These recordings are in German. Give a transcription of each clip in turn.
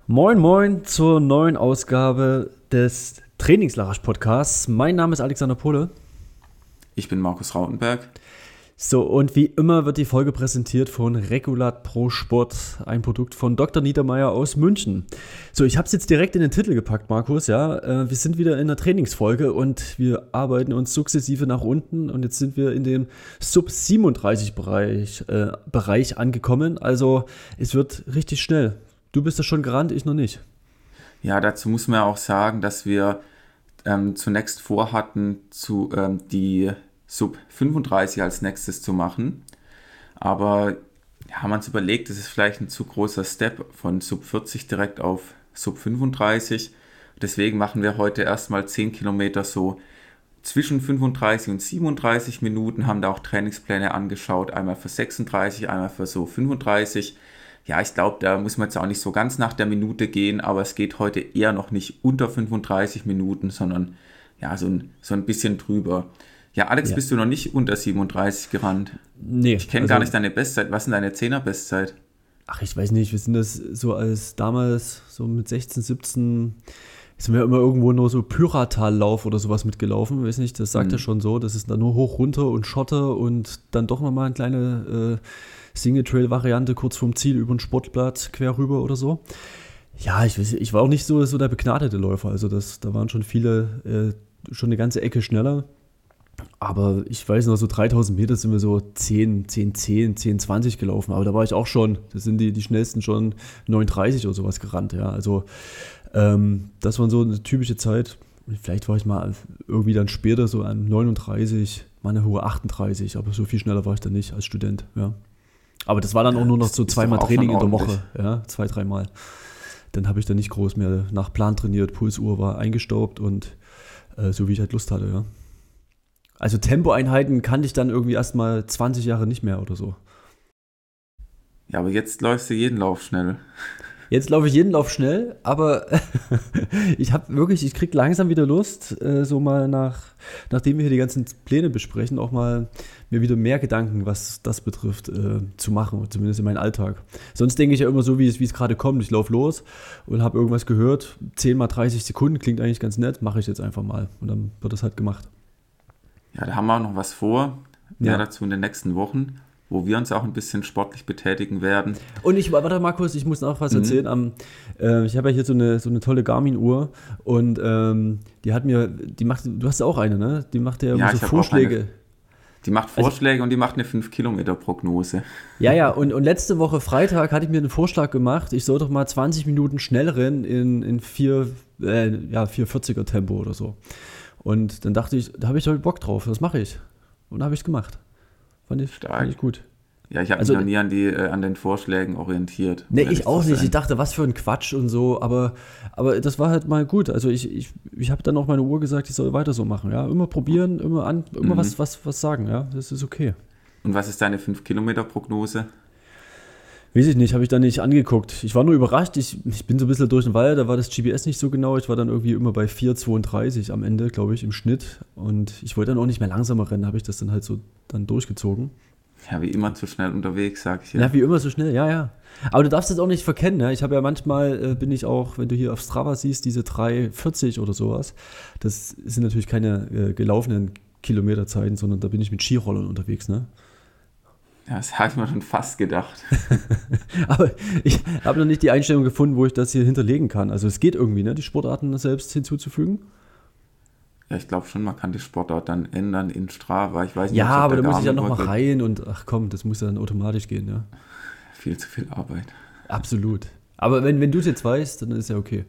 Moin Moin zur neuen Ausgabe des Trainingslarasch-Podcasts. Mein Name ist Alexander Pohle. Ich bin Markus Rautenberg. So, und wie immer wird die Folge präsentiert von Regulat Pro Sport, ein Produkt von Dr. Niedermeyer aus München. So, ich habe es jetzt direkt in den Titel gepackt, Markus, ja. Wir sind wieder in der Trainingsfolge und wir arbeiten uns sukzessive nach unten und jetzt sind wir in dem Sub-37-Bereich angekommen. Also, es wird richtig schnell. Du bist ja schon gerannt, ich noch nicht. Ja, dazu muss man ja auch sagen, dass wir zunächst vorhatten, die Sub 35 als nächstes zu machen. Aber ja, haben wir uns überlegt, das ist vielleicht ein zu großer Step von Sub 40 direkt auf Sub 35. Deswegen machen wir heute erstmal 10 Kilometer so zwischen 35 und 37 Minuten, haben da auch Trainingspläne angeschaut, einmal für 36, einmal für so 35. Ja, ich glaube, da muss man jetzt auch nicht so ganz nach der Minute gehen, aber es geht heute eher noch nicht unter 35 Minuten, sondern ja, so ein bisschen drüber. Ja, Alex, bist du noch nicht unter 37 gerannt? Nee. Ich kenne gar nicht deine Bestzeit. Was ist denn deine 10er-Bestzeit? Ach, ich weiß nicht, wir sind das so als damals, so mit 16, 17, sind wir immer irgendwo nur so Pyratal-Lauf oder sowas mitgelaufen, weiß nicht, das sagt ja schon so, das ist dann nur hoch, runter und Schotter und dann doch nochmal eine kleine Single-Trail-Variante kurz vorm Ziel über ein Sportplatz quer rüber oder so. Ja, ich war auch nicht so der begnadete Läufer, also da waren schon viele, schon eine ganze Ecke schneller. Aber ich weiß noch, so 3000 Meter sind wir so 10, 20 gelaufen. Aber da war ich auch schon, das sind die schnellsten schon 9:30 oder sowas gerannt. Ja. Also das war so eine typische Zeit. Vielleicht war ich mal irgendwie dann später so an 39, mal eine hohe 38. Aber so viel schneller war ich dann nicht als Student. Ja. Aber das war dann auch nur noch so zweimal Training in der Woche. Ja, 2-3 Mal. Dann habe ich dann nicht groß mehr nach Plan trainiert. Pulsuhr war eingestaubt und so wie ich halt Lust hatte, ja. Also Tempoeinheiten kannte ich dann irgendwie erst mal 20 Jahre nicht mehr oder so. Ja, aber jetzt läufst du jeden Lauf schnell. Jetzt laufe ich jeden Lauf schnell, aber ich kriege langsam wieder Lust, so mal nachdem wir hier die ganzen Pläne besprechen, auch mal mir wieder mehr Gedanken, was das betrifft, zu machen, zumindest in meinem Alltag. Sonst denke ich ja immer so, wie es gerade kommt. Ich laufe los und habe irgendwas gehört, 10 mal 30 Sekunden, klingt eigentlich ganz nett, mache ich jetzt einfach mal und dann wird das halt gemacht. Ja, da haben wir auch noch was vor, dazu in den nächsten Wochen, wo wir uns auch ein bisschen sportlich betätigen werden. Und warte Markus, ich muss noch was erzählen. Ich habe ja hier so eine tolle Garmin-Uhr und du hast ja auch eine, ne? Die macht ja immer so Vorschläge. Die macht Vorschläge und die macht eine 5-Kilometer-Prognose. Ja, und letzte Woche Freitag hatte ich mir einen Vorschlag gemacht, ich soll doch mal 20 Minuten schnell rennen in 440er Tempo oder so. Und dann dachte ich, da habe ich heute Bock drauf, das mache ich. Und da habe ich es gemacht. Fand ich gut. Ja, ich habe mich noch nie an den Vorschlägen orientiert. Nee, ich auch nicht. Ich dachte, was für ein Quatsch und so, aber das war halt mal gut. Also ich habe dann auch meine Uhr gesagt, ich soll weiter so machen. Ja, immer probieren, immer was sagen, ja, das ist okay. Und was ist deine 5-Kilometer-Prognose? Weiß ich nicht, habe ich da nicht angeguckt. Ich war nur überrascht, ich bin so ein bisschen durch den Wald, da war das GPS nicht so genau. Ich war dann irgendwie immer bei 4,32 am Ende, glaube ich, im Schnitt. Und ich wollte dann auch nicht mehr langsamer rennen, habe ich das dann halt so dann durchgezogen. Ja, wie immer zu schnell unterwegs, sag ich ja. Ja, wie immer so schnell, ja. Aber du darfst das auch nicht verkennen, ne? Ich habe ja manchmal, bin ich auch, wenn du hier auf Strava siehst, diese 3,40 oder sowas, das sind natürlich keine gelaufenen Kilometerzeiten, sondern da bin ich mit Skirollern unterwegs, ne? Ja, das habe ich mir schon fast gedacht. Aber ich habe noch nicht die Einstellung gefunden, wo ich das hier hinterlegen kann. Also es geht irgendwie, ne, die Sportarten selbst hinzuzufügen. Ja, ich glaube schon, man kann die Sportart dann ändern in Strava. Ich weiß nicht, ja, aber da muss ich ja noch mal rein und ach komm, das muss ja dann automatisch gehen, ja. Viel zu viel Arbeit. Absolut. Aber wenn du es jetzt weißt, dann ist ja okay.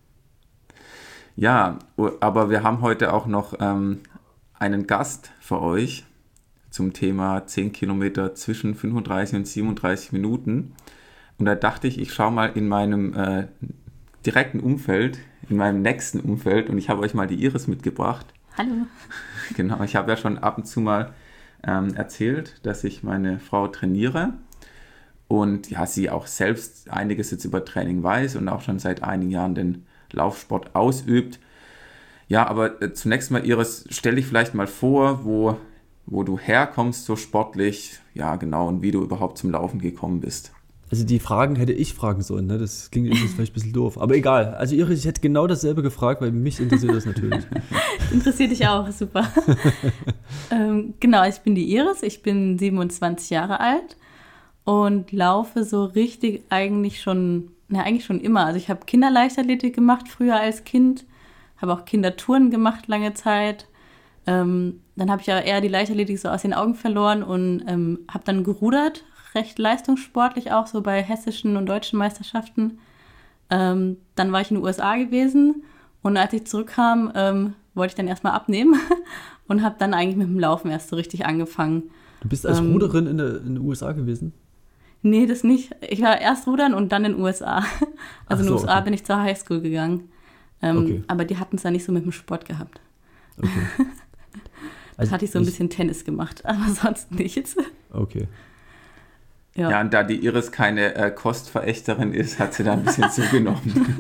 Ja, aber wir haben heute auch noch einen Gast für euch zum Thema 10 Kilometer zwischen 35 und 37 Minuten. Und da dachte ich schaue mal in meinem direkten Umfeld, in meinem nächsten Umfeld, und ich habe euch mal die Iris mitgebracht. Hallo. Genau, ich habe ja schon ab und zu mal erzählt, dass ich meine Frau trainiere und ja, sie auch selbst einiges jetzt über Training weiß und auch schon seit einigen Jahren den Laufsport ausübt. Ja, aber zunächst mal, Iris, stell dich vielleicht mal vor, wo du herkommst so sportlich, ja genau, und wie du überhaupt zum Laufen gekommen bist. Also die Fragen hätte ich fragen sollen, ne? Das klingt jetzt vielleicht ein bisschen doof. Aber egal. Also Iris, ich hätte genau dasselbe gefragt, weil mich interessiert das natürlich. Interessiert dich auch, super. Genau, ich bin die Iris, ich bin 27 Jahre alt und laufe so richtig eigentlich schon immer. Also ich habe Kinderleichtathletik gemacht früher als Kind, habe auch Kindertouren gemacht lange Zeit. Dann habe ich ja eher die Leichtathletik so aus den Augen verloren und habe dann gerudert, recht leistungssportlich auch, so bei hessischen und deutschen Meisterschaften. Dann war ich in den USA gewesen und als ich zurückkam, wollte ich dann erstmal abnehmen und habe dann eigentlich mit dem Laufen erst so richtig angefangen. Du bist als Ruderin in den USA gewesen? Nee, das nicht. Ich war erst rudern und dann in den USA. Also in den USA okay. bin ich zur Highschool gegangen. Okay. Aber die hatten es ja nicht so mit dem Sport gehabt. Okay. Da hatte ich so ein bisschen Tennis gemacht, aber sonst nichts. Okay. Ja, und da die Iris keine Kostverächterin ist, hat sie da ein bisschen zugenommen.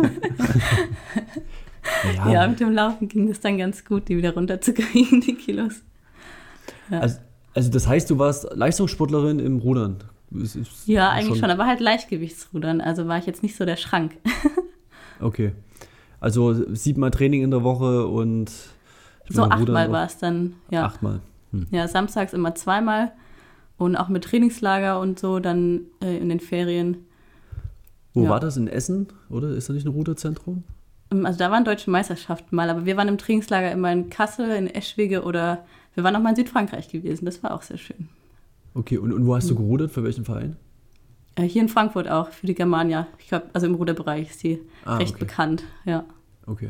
Ja, mit dem Laufen ging das dann ganz gut, die wieder runterzukriegen, die Kilos. Ja, Also das heißt, du warst Leistungssportlerin im Rudern? ja eigentlich schon, aber halt Leichtgewichtsrudern, also war ich jetzt nicht so der Schrank. Okay. Also 7-mal Training in der Woche und... So 8-mal war es dann, ja. 8-mal. Ja, samstags immer 2-mal und auch mit Trainingslager und so dann in den Ferien. Wo Ja. war das? In Essen? Oder ist da nicht ein Ruderzentrum? Also da waren deutsche Meisterschaften mal, aber wir waren im Trainingslager immer in Kassel, in Eschwege oder wir waren auch mal in Südfrankreich gewesen. Das war auch sehr schön. Okay, und wo hast du gerudert? Für welchen Verein? Hier in Frankfurt auch, für die Germania. Ich glaube, also im Ruderbereich ist die recht okay. bekannt, ja. Okay.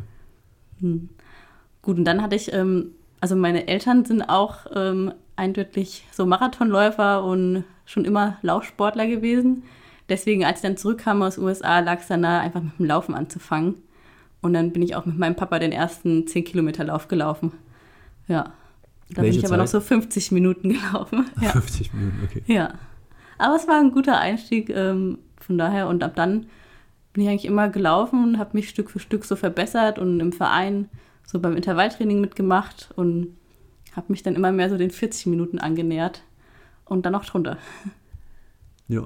Gut, und dann hatte ich, also meine Eltern sind auch eindeutig so Marathonläufer und schon immer Laufsportler gewesen. Deswegen, als ich dann zurückkam aus den USA, lag es dann nahe, einfach mit dem Laufen anzufangen. Und dann bin ich auch mit meinem Papa den ersten 10-Kilometer-Lauf gelaufen. Ja. Da bin ich aber noch so 50 Minuten gelaufen. Ja. 50 Minuten, okay. Ja. Aber es war ein guter Einstieg, von daher. Und ab dann bin ich eigentlich immer gelaufen und habe mich Stück für Stück so verbessert und im Verein so beim Intervalltraining mitgemacht und habe mich dann immer mehr so den 40 Minuten angenähert und dann auch drunter. Ja.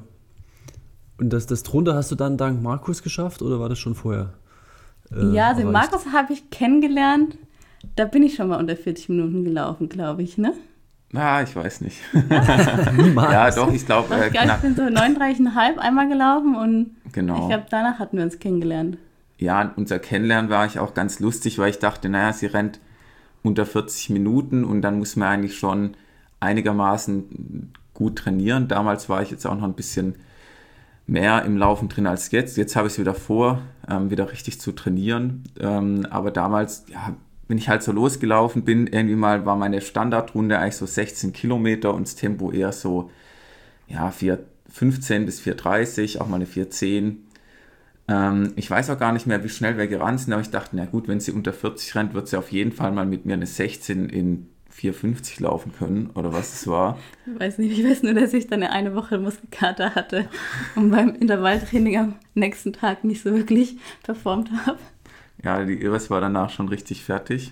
Und das drunter hast du dann dank Markus geschafft oder war das schon vorher? Ja, den erreicht? Markus habe ich kennengelernt. Da bin ich schon mal unter 40 Minuten gelaufen, glaube ich, ne? Ich weiß nicht. Niemals. Ja, doch, ich glaube, Ich bin so 39,5 einmal gelaufen und genau. ich glaube, danach hatten wir uns kennengelernt. Ja, unser Kennenlernen war ich auch ganz lustig, weil ich dachte, naja, sie rennt unter 40 Minuten und dann muss man eigentlich schon einigermaßen gut trainieren. Damals war ich jetzt auch noch ein bisschen mehr im Laufen drin als jetzt. Jetzt habe ich es wieder vor, wieder richtig zu trainieren. Aber damals, ja, wenn ich halt so losgelaufen bin, irgendwie mal war meine Standardrunde eigentlich so 16 Kilometer und das Tempo eher so, ja, 4,15 bis 4,30, auch mal eine 4,10. Ich weiß auch gar nicht mehr, wie schnell wir gerannt sind, aber ich dachte, na gut, wenn sie unter 40 rennt, wird sie auf jeden Fall mal mit mir eine 16 in 4,50 laufen können, oder was es war. Ich weiß nicht, ich weiß nur, dass ich dann eine Woche Muskelkater hatte und beim Intervalltraining am nächsten Tag nicht so wirklich performt habe. Ja, die Iris war danach schon richtig fertig.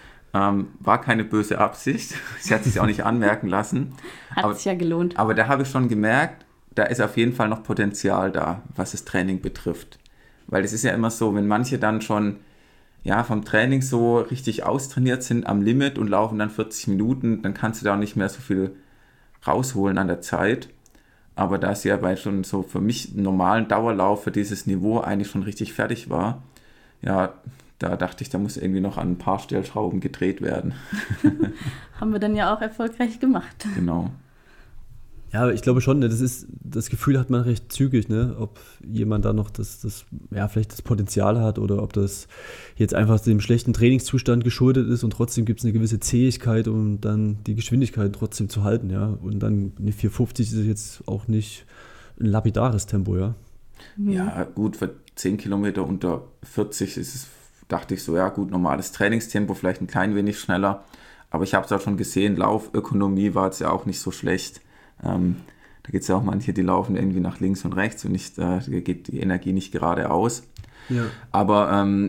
War keine böse Absicht. Sie hat sich auch nicht anmerken lassen. Hat sich ja gelohnt. Aber da habe ich schon gemerkt, da ist auf jeden Fall noch Potenzial da, was das Training betrifft. Weil es ist ja immer so, wenn manche dann schon vom Training so richtig austrainiert sind am Limit und laufen dann 40 Minuten, dann kannst du da auch nicht mehr so viel rausholen an der Zeit. Aber da sie ja bei schon so für mich normalen Dauerlauf für dieses Niveau eigentlich schon richtig fertig war, ja, da dachte ich, da muss irgendwie noch an ein paar Stellschrauben gedreht werden. Haben wir dann ja auch erfolgreich gemacht. Genau. Ja, ich glaube schon, ne, das Gefühl hat man recht zügig, ne, ob jemand da noch vielleicht das Potenzial hat oder ob das jetzt einfach dem schlechten Trainingszustand geschuldet ist und trotzdem gibt es eine gewisse Zähigkeit, um dann die Geschwindigkeit trotzdem zu halten, ja. Und dann eine 4,50 ist jetzt auch nicht ein lapidares Tempo, ja. Ja, gut, für 10 Kilometer unter 40 ist es, dachte ich so, ja gut, normales Trainingstempo, vielleicht ein klein wenig schneller. Aber ich habe es auch schon gesehen, Laufökonomie war jetzt ja auch nicht so schlecht. Da gibt es ja auch manche, die laufen irgendwie nach links und rechts und da geht die Energie nicht geradeaus. Ja. Aber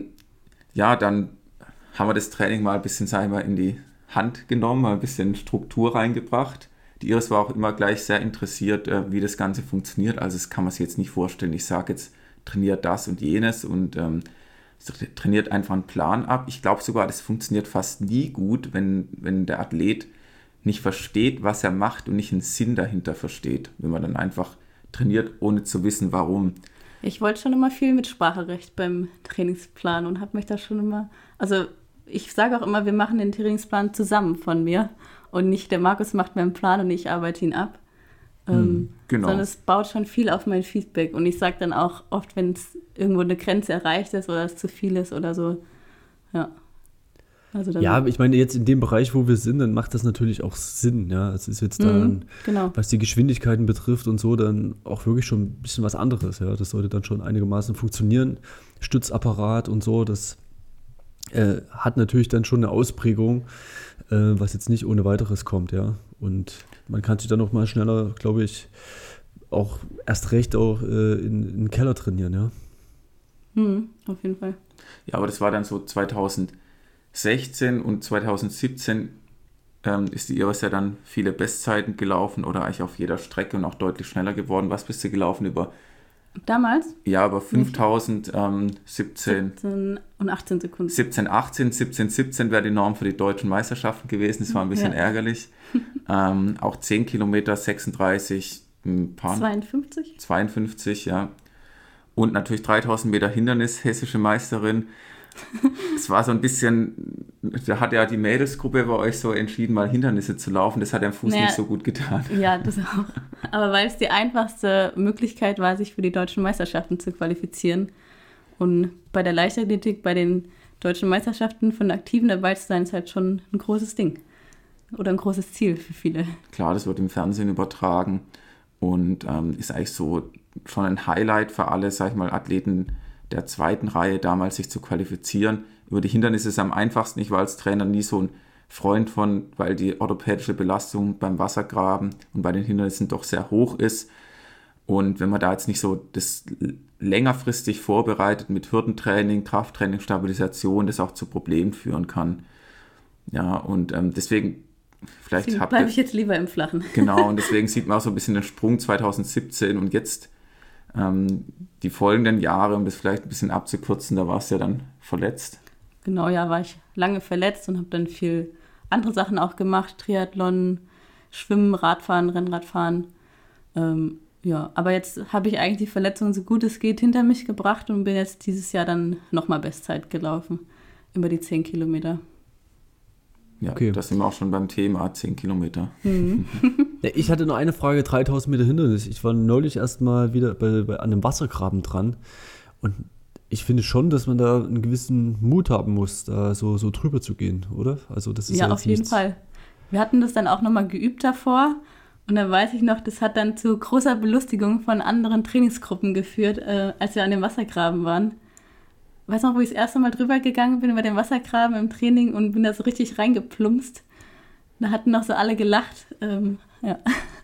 dann haben wir das Training mal ein bisschen, sagen wir, in die Hand genommen, mal ein bisschen Struktur reingebracht. Die Iris war auch immer gleich sehr interessiert, wie das Ganze funktioniert. Also das kann man sich jetzt nicht vorstellen. Ich sage jetzt, trainiert das und jenes und trainiert einfach einen Plan ab. Ich glaube sogar, das funktioniert fast nie gut, wenn der Athlet nicht versteht, was er macht und nicht einen Sinn dahinter versteht. Wenn man dann einfach trainiert, ohne zu wissen, warum. Ich wollte schon immer viel mit Spracherecht beim Trainingsplan und habe mich da schon immer, also ich sage auch immer, wir machen den Trainingsplan zusammen von mir und nicht der Markus macht mir einen Plan und ich arbeite ihn ab. Genau. Sondern es baut schon viel auf mein Feedback und ich sage dann auch oft, wenn es irgendwo eine Grenze erreicht ist oder es zu viel ist oder so, ja. Also dann Ja, ich meine, jetzt in dem Bereich, wo wir sind, dann macht das natürlich auch Sinn, ja. Es ist jetzt dann, genau. was die Geschwindigkeiten betrifft und so, dann auch wirklich schon ein bisschen was anderes, ja. Das sollte dann schon einigermaßen funktionieren. Stützapparat und so, das hat natürlich dann schon eine Ausprägung, was jetzt nicht ohne weiteres kommt, ja. Und man kann sich dann auch mal schneller, glaube ich, auch erst recht auch in den Keller trainieren, ja. Auf jeden Fall. Ja, aber das war dann so 2016 und 2017 ist die Iris ja dann viele Bestzeiten gelaufen oder eigentlich auf jeder Strecke und auch deutlich schneller geworden. Was bist du gelaufen über? Damals? Ja, über 5017. 17 und 18 Sekunden. 17 wäre die Norm für die deutschen Meisterschaften gewesen. Das war ein bisschen ärgerlich. Auch 10 Kilometer, 36, 52, ja. Und natürlich 3000 Meter Hindernis, hessische Meisterin. Es war so ein bisschen, da hat ja die Mädelsgruppe bei euch so entschieden, mal Hindernisse zu laufen. Das hat dem Fuß nicht so gut getan. Ja, das auch. Aber weil es die einfachste Möglichkeit war, sich für die deutschen Meisterschaften zu qualifizieren. Und bei der Leichtathletik, bei den deutschen Meisterschaften von Aktiven dabei zu sein, ist halt schon ein großes Ding. Oder ein großes Ziel für viele. Klar, das wird im Fernsehen übertragen und ist eigentlich so schon ein Highlight für alle, sag ich mal, Athleten der zweiten Reihe damals sich zu qualifizieren. Über die Hindernisse ist es am einfachsten. Ich war als Trainer nie so ein Freund von, weil die orthopädische Belastung beim Wassergraben und bei den Hindernissen doch sehr hoch ist. Und wenn man da jetzt nicht so das längerfristig vorbereitet mit Hürdentraining, Krafttraining, Stabilisation, das auch zu Problemen führen kann. Ja, und deswegen vielleicht bleibe ich jetzt lieber im Flachen. Genau, und deswegen sieht man auch so ein bisschen den Sprung 2017 und jetzt die folgenden Jahre, um das vielleicht ein bisschen abzukürzen, da warst du ja dann verletzt. Genau, ja, war ich lange verletzt und habe dann viel andere Sachen auch gemacht, Triathlon, Schwimmen, Radfahren, Rennradfahren. Ja, aber jetzt habe ich eigentlich die Verletzung so gut es geht hinter mich gebracht und bin jetzt dieses Jahr dann nochmal Bestzeit gelaufen, über die 10 Kilometer. Ja, okay. Das sind wir auch schon beim Thema 10 Kilometer. Ja, ich hatte noch eine Frage, 3000 Meter Hindernis. Ich war neulich erst mal wieder an einem Wassergraben dran und ich finde schon, dass man da einen gewissen Mut haben muss, da so drüber zu gehen, oder? Also das ist ja auf jeden Fall. Wir hatten das dann auch nochmal geübt davor und dann weiß ich noch, das hat dann zu großer Belustigung von anderen Trainingsgruppen geführt, als wir an dem Wassergraben waren. Ich weiß noch, wo ich das erste Mal drüber gegangen bin über den Wassergraben im Training und bin da so richtig reingeplumpst. Da hatten noch so alle gelacht. Ja.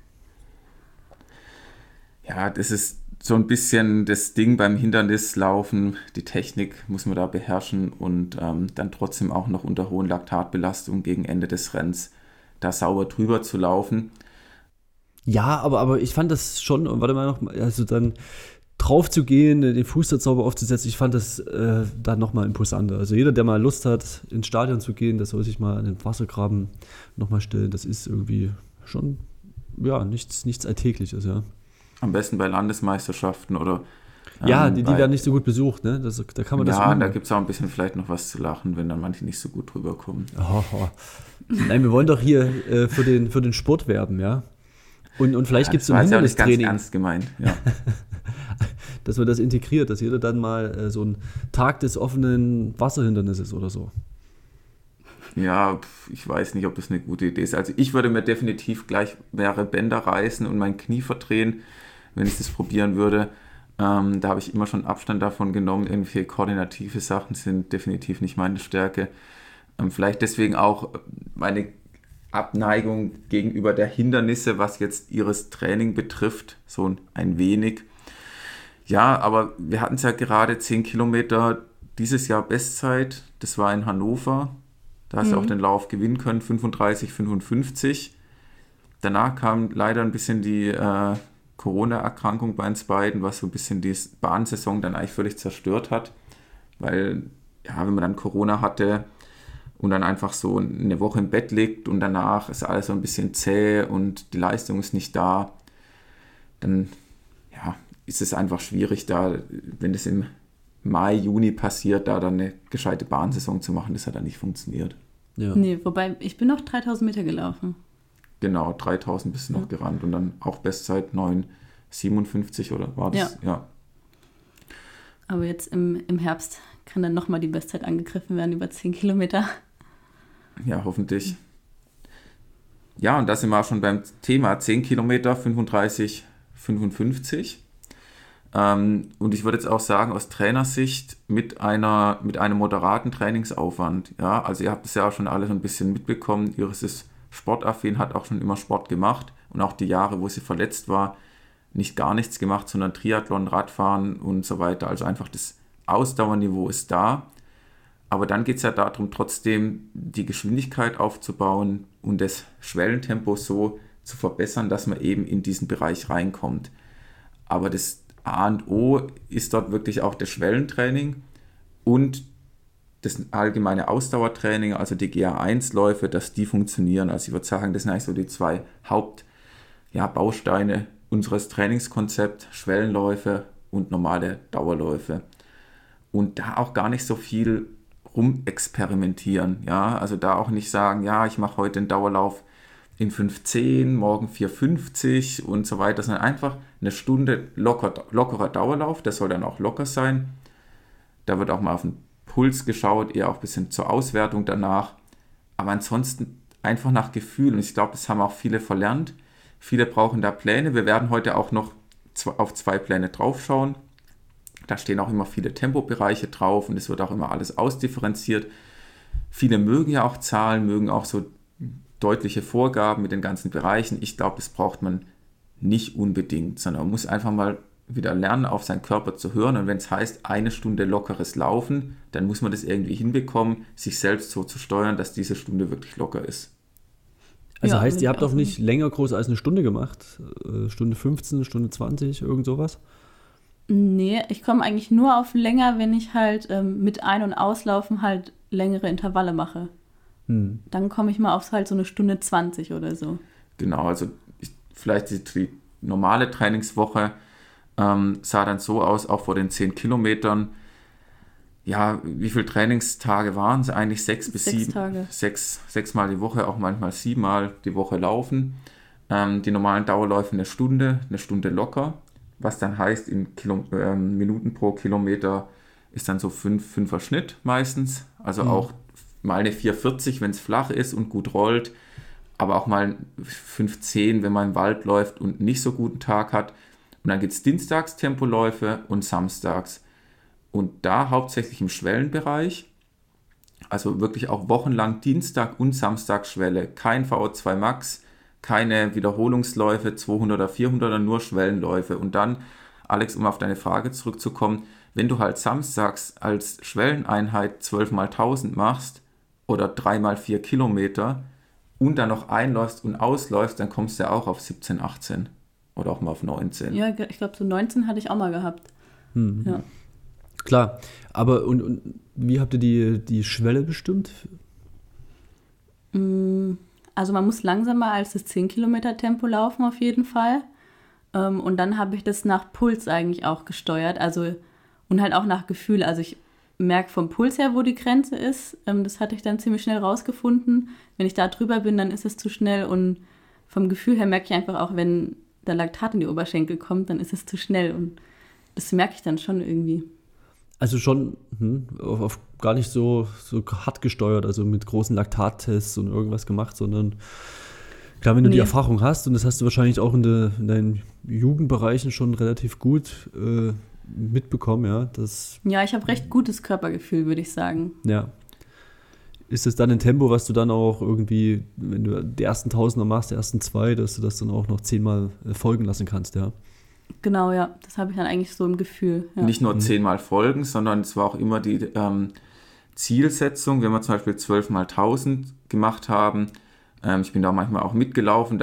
Ja, das ist so ein bisschen das Ding beim Hindernislaufen. Die Technik muss man da beherrschen und dann trotzdem auch noch unter hohen Laktatbelastungen gegen Ende des Rennens da sauber drüber zu laufen. Ja, aber ich fand das schon, warte mal noch, also dann drauf zu gehen, den Fuß da sauber aufzusetzen, ich fand das dann nochmal imposanter. Also jeder, der mal Lust hat, ins Stadion zu gehen, der soll sich mal an den Wassergraben nochmal stellen. Das ist irgendwie schon, ja, nichts Alltägliches, ja. Am besten bei Landesmeisterschaften oder ja, die werden nicht so gut besucht, ne? Da kann man das ja, da gibt es auch ein bisschen vielleicht noch was zu lachen, wenn dann manche nicht so gut drüber kommen. Oh. Nein, wir wollen doch hier für den Sport werben, ja? Und vielleicht gibt es so ein Hindernistraining. Das ist ganz ernst gemeint, ja. Dass man das integriert, dass jeder dann mal so einen Tag des offenen Wasserhindernisses oder so. Ja, ich weiß nicht, ob das eine gute Idee ist. Also ich würde mir definitiv gleich mehrere Bänder reißen und mein Knie verdrehen, wenn ich das probieren würde. Da habe ich immer schon Abstand davon genommen. Irgendwie koordinative Sachen sind definitiv nicht meine Stärke. Vielleicht deswegen auch meine Abneigung gegenüber der Hindernisse, was jetzt ihres Training betrifft, so ein wenig. Ja, aber wir hatten es ja gerade 10 Kilometer dieses Jahr Bestzeit. Das war in Hannover. Da hast du auch den Lauf gewinnen können, 35,55. Danach kam leider ein bisschen die Corona-Erkrankung bei uns beiden, was so ein bisschen die Bahnsaison dann eigentlich völlig zerstört hat. Weil, ja, wenn man dann Corona hatte und dann einfach so eine Woche im Bett liegt und danach ist alles so ein bisschen zäh und die Leistung ist nicht da, dann ja, ist es einfach schwierig, da, wenn das im Mai, Juni passiert, da dann eine gescheite Bahnsaison zu machen. Das hat dann nicht funktioniert. Ja. Nee, wobei ich bin noch 3000 Meter gelaufen. Genau, 3000 bist du noch gerannt und dann auch Bestzeit 9,57 oder war das? Ja. Aber jetzt im Herbst kann dann nochmal die Bestzeit angegriffen werden über 10 Kilometer. Ja, hoffentlich. Ja, und da sind wir auch schon beim Thema 10 Kilometer, 35, 55. Und ich würde jetzt auch sagen, aus Trainersicht mit einem moderaten Trainingsaufwand. Ja, also ihr habt es ja auch schon alle so ein bisschen mitbekommen. Iris ist sportaffin, hat auch schon immer Sport gemacht und auch die Jahre, wo sie verletzt war, nicht gar nichts gemacht, sondern Triathlon, Radfahren und so weiter. Also einfach das Ausdauerniveau ist da. Aber dann geht es ja darum, trotzdem die Geschwindigkeit aufzubauen und das Schwellentempo so zu verbessern, dass man eben in diesen Bereich reinkommt. Aber das A und O ist dort wirklich auch das Schwellentraining und das allgemeine Ausdauertraining, also die GA1-Läufe, dass die funktionieren. Also ich würde sagen, das sind eigentlich so die zwei Hauptbausteine unseres Trainingskonzepts, Schwellenläufe und normale Dauerläufe. Und da auch gar nicht so viel rumexperimentieren. Ja? Also da auch nicht sagen, ja, ich mache heute einen Dauerlauf in 5,10, morgen 4,50 und so weiter, sondern einfach eine Stunde lockerer Dauerlauf, der soll dann auch locker sein. Da wird auch mal auf den Puls geschaut, eher auch ein bisschen zur Auswertung danach. Aber ansonsten einfach nach Gefühl. Und ich glaube, das haben auch viele verlernt. Viele brauchen da Pläne. Wir werden heute auch noch auf 2 Pläne draufschauen. Da stehen auch immer viele Tempobereiche drauf und es wird auch immer alles ausdifferenziert. Viele mögen ja auch Zahlen, mögen auch so deutliche Vorgaben mit den ganzen Bereichen. Ich glaube, das braucht man nicht unbedingt, sondern man muss einfach mal wieder lernen, auf seinen Körper zu hören. Und wenn es heißt, 1 Stunde lockeres Laufen, dann muss man das irgendwie hinbekommen, sich selbst so zu steuern, dass diese Stunde wirklich locker ist. Also Ja, heißt, ihr habt doch nicht länger groß als eine Stunde gemacht? Stunde 15, Stunde 20, irgend sowas? Nee, ich komme eigentlich nur auf länger, wenn ich halt mit Ein- und Auslaufen halt längere Intervalle mache. Dann komme ich mal auf halt so eine Stunde 20 oder so. Genau, also vielleicht die normale Trainingswoche sah dann so aus, auch vor den 10 Kilometern. Ja, wie viele Trainingstage waren es? Eigentlich 6 bis 7. Tage. 6 Mal die Woche, auch manchmal 7 Mal die Woche laufen. Die normalen Dauerläufe eine Stunde locker. Was dann heißt, in Minuten pro Kilometer ist dann so 5er Schnitt meistens. Also auch mal eine 4,40, wenn es flach ist und gut rollt. Aber auch mal 5,10, wenn man im Wald läuft und nicht so guten Tag hat. Und dann gibt es dienstags Tempoläufe und samstags. Und da hauptsächlich im Schwellenbereich. Also wirklich auch wochenlang Dienstag und Samstag Schwelle. Kein VO2 Max, keine Wiederholungsläufe, 200er, 400er, nur Schwellenläufe. Und dann, Alex, um auf deine Frage zurückzukommen, wenn du halt samstags als Schwelleneinheit 12 mal 1000 machst oder 3 mal 4 Kilometer und dann noch einläufst und ausläufst, dann kommst du ja auch auf 17, 18 oder auch mal auf 19. Ja, ich glaube, so 19 hatte ich auch mal gehabt. Ja. Klar, aber und wie habt ihr die Schwelle bestimmt? Also man muss langsamer als das 10 Kilometer Tempo laufen auf jeden Fall. Und dann habe ich das nach Puls eigentlich auch gesteuert. Also und halt auch nach Gefühl. Also ich merke vom Puls her, wo die Grenze ist. Das hatte ich dann ziemlich schnell rausgefunden. Wenn ich da drüber bin, dann ist es zu schnell. Und vom Gefühl her merke ich einfach auch, wenn der Laktat in die Oberschenkel kommt, dann ist es zu schnell. Und das merke ich dann schon irgendwie. Also schon auf gar nicht so hart gesteuert, also mit großen Laktattests und irgendwas gemacht, sondern klar, wenn du die Erfahrung hast, und das hast du wahrscheinlich auch in deinen Jugendbereichen schon relativ gut mitbekommen, ja. Ja, ich habe recht gutes Körpergefühl, würde ich sagen. Ja. Ist es dann ein Tempo, was du dann auch irgendwie, wenn du die ersten Tausender machst, die ersten 2, dass du das dann auch noch 10-mal folgen lassen kannst, ja? Genau, ja. Das habe ich dann eigentlich so im Gefühl. Ja. Nicht nur 10 Mal folgen, sondern es war auch immer die Zielsetzung, wenn wir zum Beispiel 12 mal 1000 gemacht haben. Ich bin da manchmal auch mitgelaufen, dann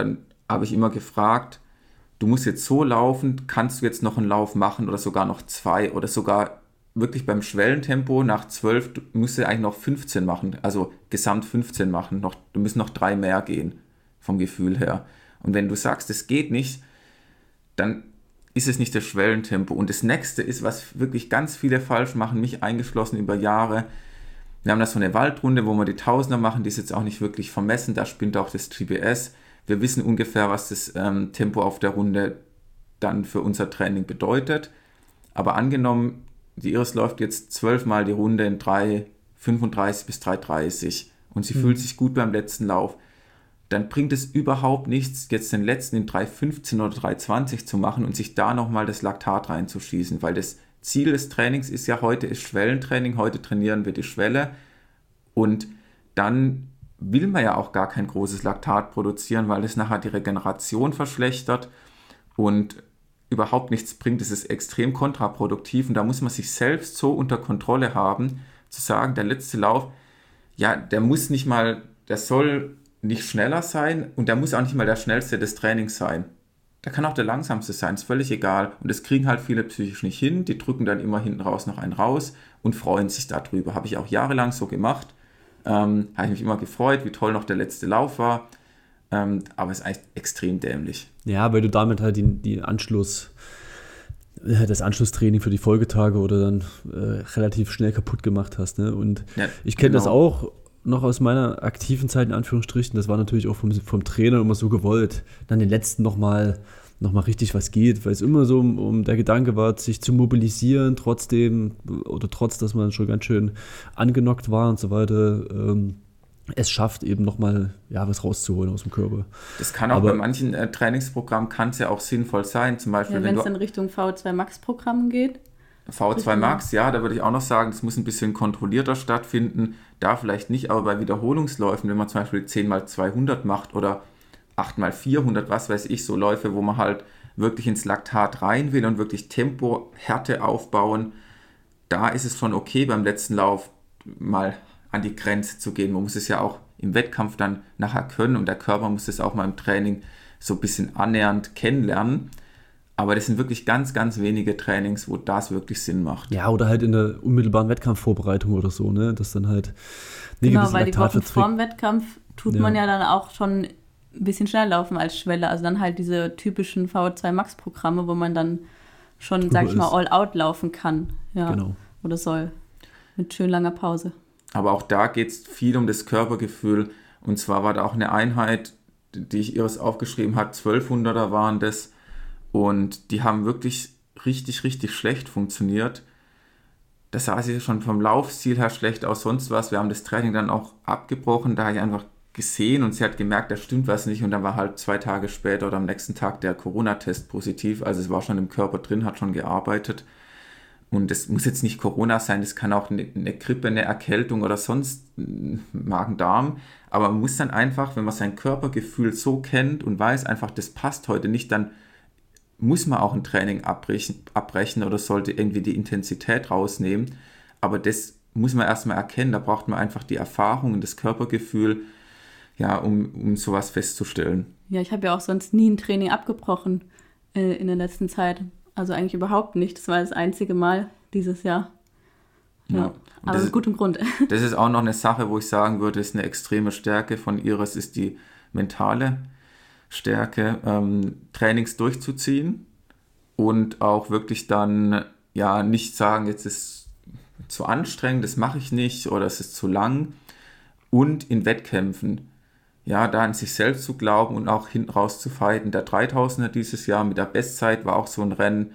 habe ich immer gefragt, du musst jetzt so laufen, kannst du jetzt noch einen Lauf machen oder sogar noch 2 oder sogar wirklich beim Schwellentempo nach 12 musst du eigentlich noch 15 machen, also gesamt 15 machen, du müssen noch 3 mehr gehen vom Gefühl her. Und wenn du sagst, es geht nicht, dann ist es nicht das Schwellentempo. Und das nächste ist, was wirklich ganz viele falsch machen, mich eingeschlossen über Jahre. Wir haben da so eine Waldrunde, wo wir die Tausender machen, die ist jetzt auch nicht wirklich vermessen, da spinnt auch das GPS. Wir wissen ungefähr, was das Tempo auf der Runde dann für unser Training bedeutet. Aber angenommen, die Iris läuft jetzt 12 Mal die Runde in 3,35 bis 3,30 und sie fühlt sich gut beim letzten Lauf, dann bringt es überhaupt nichts, jetzt den letzten in 3,15 oder 3,20 zu machen und sich da nochmal das Laktat reinzuschießen, weil das Ziel des Trainings ist ja heute ist Schwellentraining, heute trainieren wir die Schwelle und dann will man ja auch gar kein großes Laktat produzieren, weil das nachher die Regeneration verschlechtert und überhaupt nichts bringt. Es ist extrem kontraproduktiv und da muss man sich selbst so unter Kontrolle haben, zu sagen, der letzte Lauf, ja, der soll nicht schneller sein und der muss auch nicht mal der schnellste des Trainings sein. Der kann auch der langsamste sein, ist völlig egal. Und das kriegen halt viele psychisch nicht hin, die drücken dann immer hinten raus noch einen raus und freuen sich darüber. Habe ich auch jahrelang so gemacht. Habe ich mich immer gefreut, wie toll noch der letzte Lauf war. Aber es ist eigentlich extrem dämlich. Ja, weil du damit halt das Anschlusstraining für die Folgetage oder dann relativ schnell kaputt gemacht hast. Ne? Und ja, ich kenne das auch noch aus meiner aktiven Zeit, in Anführungsstrichen. Das war natürlich auch vom Trainer immer so gewollt. Dann den letzten noch mal richtig was geht, weil es immer so um der Gedanke war, sich zu mobilisieren, trotz, dass man schon ganz schön angenockt war und so weiter. Es schafft eben nochmal was rauszuholen aus dem Körper. Das kann auch bei manchen Trainingsprogrammen kann es ja auch sinnvoll sein. Zum Beispiel, wenn es in Richtung VO2 Max-Programm geht. VO2 Max, ja, da würde ich auch noch sagen, das muss ein bisschen kontrollierter stattfinden. Da vielleicht nicht, aber bei Wiederholungsläufen, wenn man zum Beispiel 10x200 macht oder 8x400, was weiß ich, so Läufe, wo man halt wirklich ins Laktat rein will und wirklich Tempo, Härte aufbauen, da ist es schon okay, beim letzten Lauf mal an die Grenze zu gehen. Man muss es ja auch im Wettkampf dann nachher können und der Körper muss es auch mal im Training so ein bisschen annähernd kennenlernen. Aber das sind wirklich ganz, ganz wenige Trainings, wo das wirklich Sinn macht. Ja, oder halt in der unmittelbaren Wettkampfvorbereitung oder so, ne? Das dann halt genau, weil die Wochen vorm Wettkampf tut man ja dann auch schon ein bisschen schneller laufen als Schwelle. Also dann halt diese typischen VO2 Max-Programme, wo man dann schon, sag ich mal, all out laufen kann. Ja, genau. Oder soll. Mit schön langer Pause. Aber auch da geht es viel um das Körpergefühl. Und zwar war da auch eine Einheit, die ich Iris aufgeschrieben habe, 1200er waren das. Und die haben wirklich richtig, richtig schlecht funktioniert. Das sah sie schon vom Laufstil her schlecht aus, sonst was. Wir haben das Training dann auch abgebrochen, da habe ich einfach gesehen und sie hat gemerkt, da stimmt was nicht. Und dann war halt 2 Tage später oder am nächsten Tag der Corona-Test positiv. Also es war schon im Körper drin, hat schon gearbeitet. Und das muss jetzt nicht Corona sein, das kann auch eine Grippe, eine Erkältung oder sonst Magen-Darm. Aber man muss dann einfach, wenn man sein Körpergefühl so kennt und weiß einfach, das passt heute nicht, dann muss man auch ein Training abbrechen oder sollte irgendwie die Intensität rausnehmen. Aber das muss man erstmal erkennen, da braucht man einfach die Erfahrung und das Körpergefühl, ja, um sowas festzustellen. Ja, ich habe ja auch sonst nie ein Training abgebrochen in der letzten Zeit. Also eigentlich überhaupt nicht. Das war das einzige Mal dieses Jahr. Ja. Aber mit gutem Grund. Das ist auch noch eine Sache, wo ich sagen würde, ist eine extreme Stärke von Iris, ist die mentale Stärke, Trainings durchzuziehen und auch wirklich dann ja nicht sagen, jetzt ist zu anstrengend, das mache ich nicht oder es ist zu lang, und in Wettkämpfen ja da an sich selbst zu glauben und auch hinten raus zu fighten. Der 3000er dieses Jahr mit der Bestzeit war auch so ein Rennen,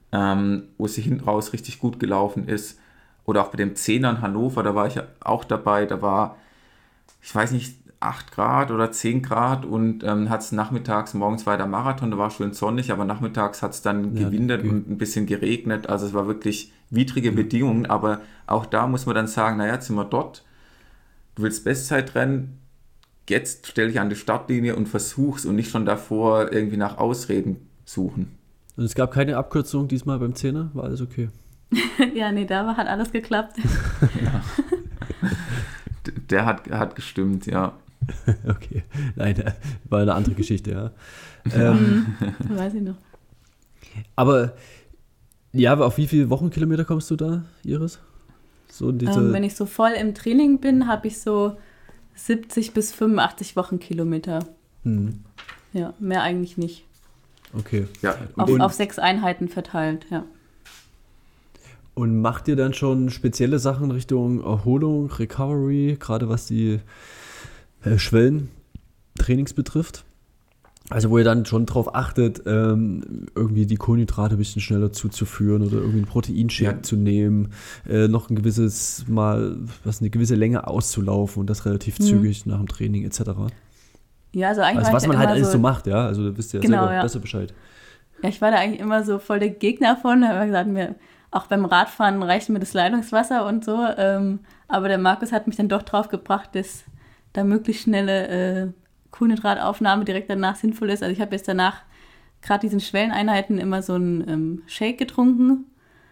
wo sie hinten raus richtig gut gelaufen ist, oder auch bei dem 10er in Hannover, da war ich auch dabei, da war, ich weiß nicht, 8 Grad oder 10 Grad und hat es morgens war der Marathon, da war schön sonnig, aber nachmittags hat es dann gewindet und ein bisschen geregnet, also es war wirklich widrige Bedingungen, aber auch da muss man dann sagen, naja, jetzt sind wir dort, du willst Bestzeit rennen, jetzt stell dich an die Startlinie und versuch's und nicht schon davor irgendwie nach Ausreden suchen. Und es gab keine Abkürzung diesmal beim 10er, war alles okay? Ja, nee, hat alles geklappt. Ja. Der hat gestimmt, ja. Okay, nein, war eine andere Geschichte, ja. Weiß ich noch. Aber ja, auf wie viele Wochenkilometer kommst du da, Iris? So wenn ich so voll im Training bin, habe ich so 70 bis 85 Wochenkilometer. Ja, mehr eigentlich nicht. Okay. Ja. Auf 6 Einheiten verteilt, ja. Und macht ihr dann schon spezielle Sachen Richtung Erholung, Recovery, gerade was die Schwellentrainings betrifft? Also wo ihr dann schon drauf achtet, irgendwie die Kohlenhydrate ein bisschen schneller zuzuführen oder irgendwie einen Proteinshake zu nehmen, noch eine gewisse Länge auszulaufen und das relativ zügig nach dem Training etc. Ja, also eigentlich was man halt alles so macht. macht, ja. Also du wisst ja Genau, selber ja. besser Bescheid. Ja, ich war da eigentlich immer so voll der Gegner von. Da habe ich gesagt, auch beim Radfahren reicht mir das Leitungswasser und so. Aber der Markus hat mich dann doch drauf gebracht, dass da möglichst schnelle Kohlenhydrataufnahme direkt danach sinnvoll ist. Also ich habe jetzt danach gerade diesen Schwelleneinheiten immer so einen Shake getrunken,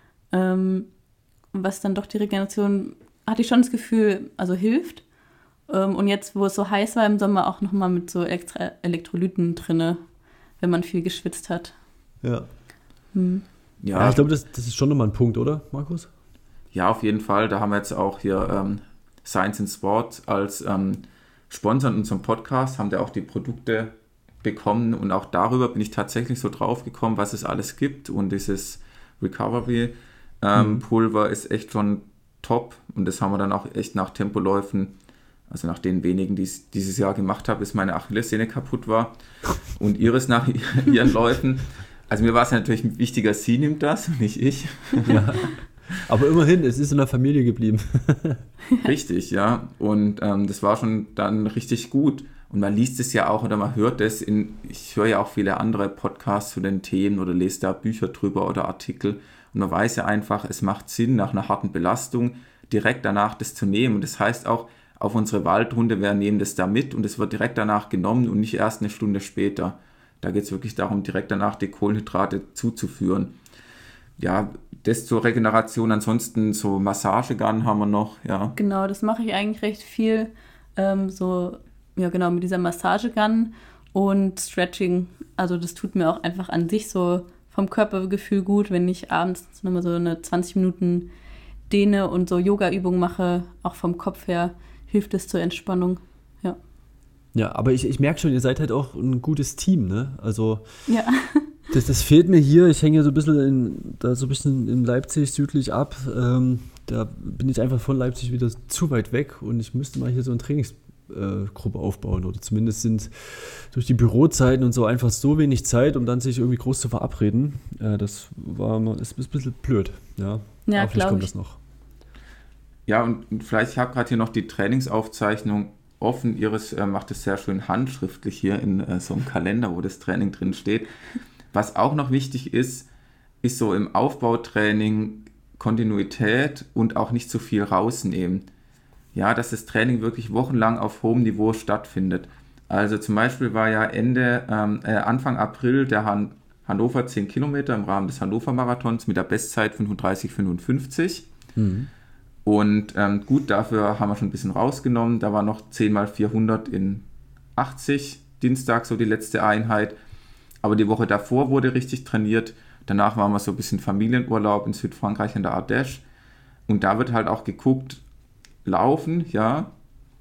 was dann doch die Regeneration, hatte ich schon das Gefühl, also hilft. Und jetzt, wo es so heiß war im Sommer, auch nochmal mit so extra Elektrolyten drinne, wenn man viel geschwitzt hat. Ja. Ja, ich glaube, das ist schon nochmal ein Punkt, oder, Markus? Ja, auf jeden Fall. Da haben wir jetzt auch hier Science in Sport als Sponsor in unserem Podcast, haben da auch die Produkte bekommen und auch darüber bin ich tatsächlich so drauf gekommen, was es alles gibt und dieses Recovery Pulver ist echt schon top und das haben wir dann auch echt nach Tempoläufen, also nach den wenigen, die ich dieses Jahr gemacht habe, bis meine Achillessehne kaputt war und Iris nach ihren Läufen. Also mir war es natürlich wichtiger, sie nimmt das und nicht ich. Ja. Aber immerhin, es ist in der Familie geblieben. Richtig, ja. Und das war schon dann richtig gut. Und man liest es ja auch oder man hört es ich höre ja auch viele andere Podcasts zu den Themen oder lese da Bücher drüber oder Artikel. Und man weiß ja einfach, es macht Sinn, nach einer harten Belastung direkt danach das zu nehmen. Und das heißt auch, auf unsere Waldrunde, wir nehmen das da mit und es wird direkt danach genommen und nicht erst eine Stunde später. Da geht es wirklich darum, direkt danach die Kohlenhydrate zuzuführen. Ja, das zur Regeneration. Ansonsten so Massagegun haben wir noch, ja. Genau, das mache ich eigentlich recht viel. Mit dieser Massagegun und Stretching. Also das tut mir auch einfach an sich so vom Körpergefühl gut, wenn ich abends nochmal so eine 20 Minuten dehne und so Yoga-Übungen mache, auch vom Kopf her, hilft es zur Entspannung. Ja. Ja, aber ich merke schon, ihr seid halt auch ein gutes Team, ne? Also ja. Das fehlt mir hier. Ich hänge ja so ein bisschen in Leipzig südlich ab. Da bin ich einfach von Leipzig wieder zu weit weg und ich müsste mal hier so eine Trainingsgruppe aufbauen oder zumindest sind durch die Bürozeiten und so einfach so wenig Zeit, um dann sich irgendwie groß zu verabreden. Das ist ein bisschen blöd. Ja, ja, aber vielleicht kommt das noch. Ja, und vielleicht, ich habe gerade hier noch die Trainingsaufzeichnung offen. Iris macht es sehr schön handschriftlich hier in so einem Kalender, wo das Training drin steht. Was auch noch wichtig ist so im Aufbautraining Kontinuität und auch nicht zu viel rausnehmen. Ja, dass das Training wirklich wochenlang auf hohem Niveau stattfindet. Also zum Beispiel war ja Anfang April der Hannover 10 Kilometer im Rahmen des Hannover Marathons mit der Bestzeit 35,55. Und gut, dafür haben wir schon ein bisschen rausgenommen. Da war noch 10x400 in 80, Dienstag so die letzte Einheit. Aber die Woche davor wurde richtig trainiert. Danach waren wir so ein bisschen Familienurlaub in Südfrankreich an der Ardèche. Und da wird halt auch geguckt, Laufen, ja.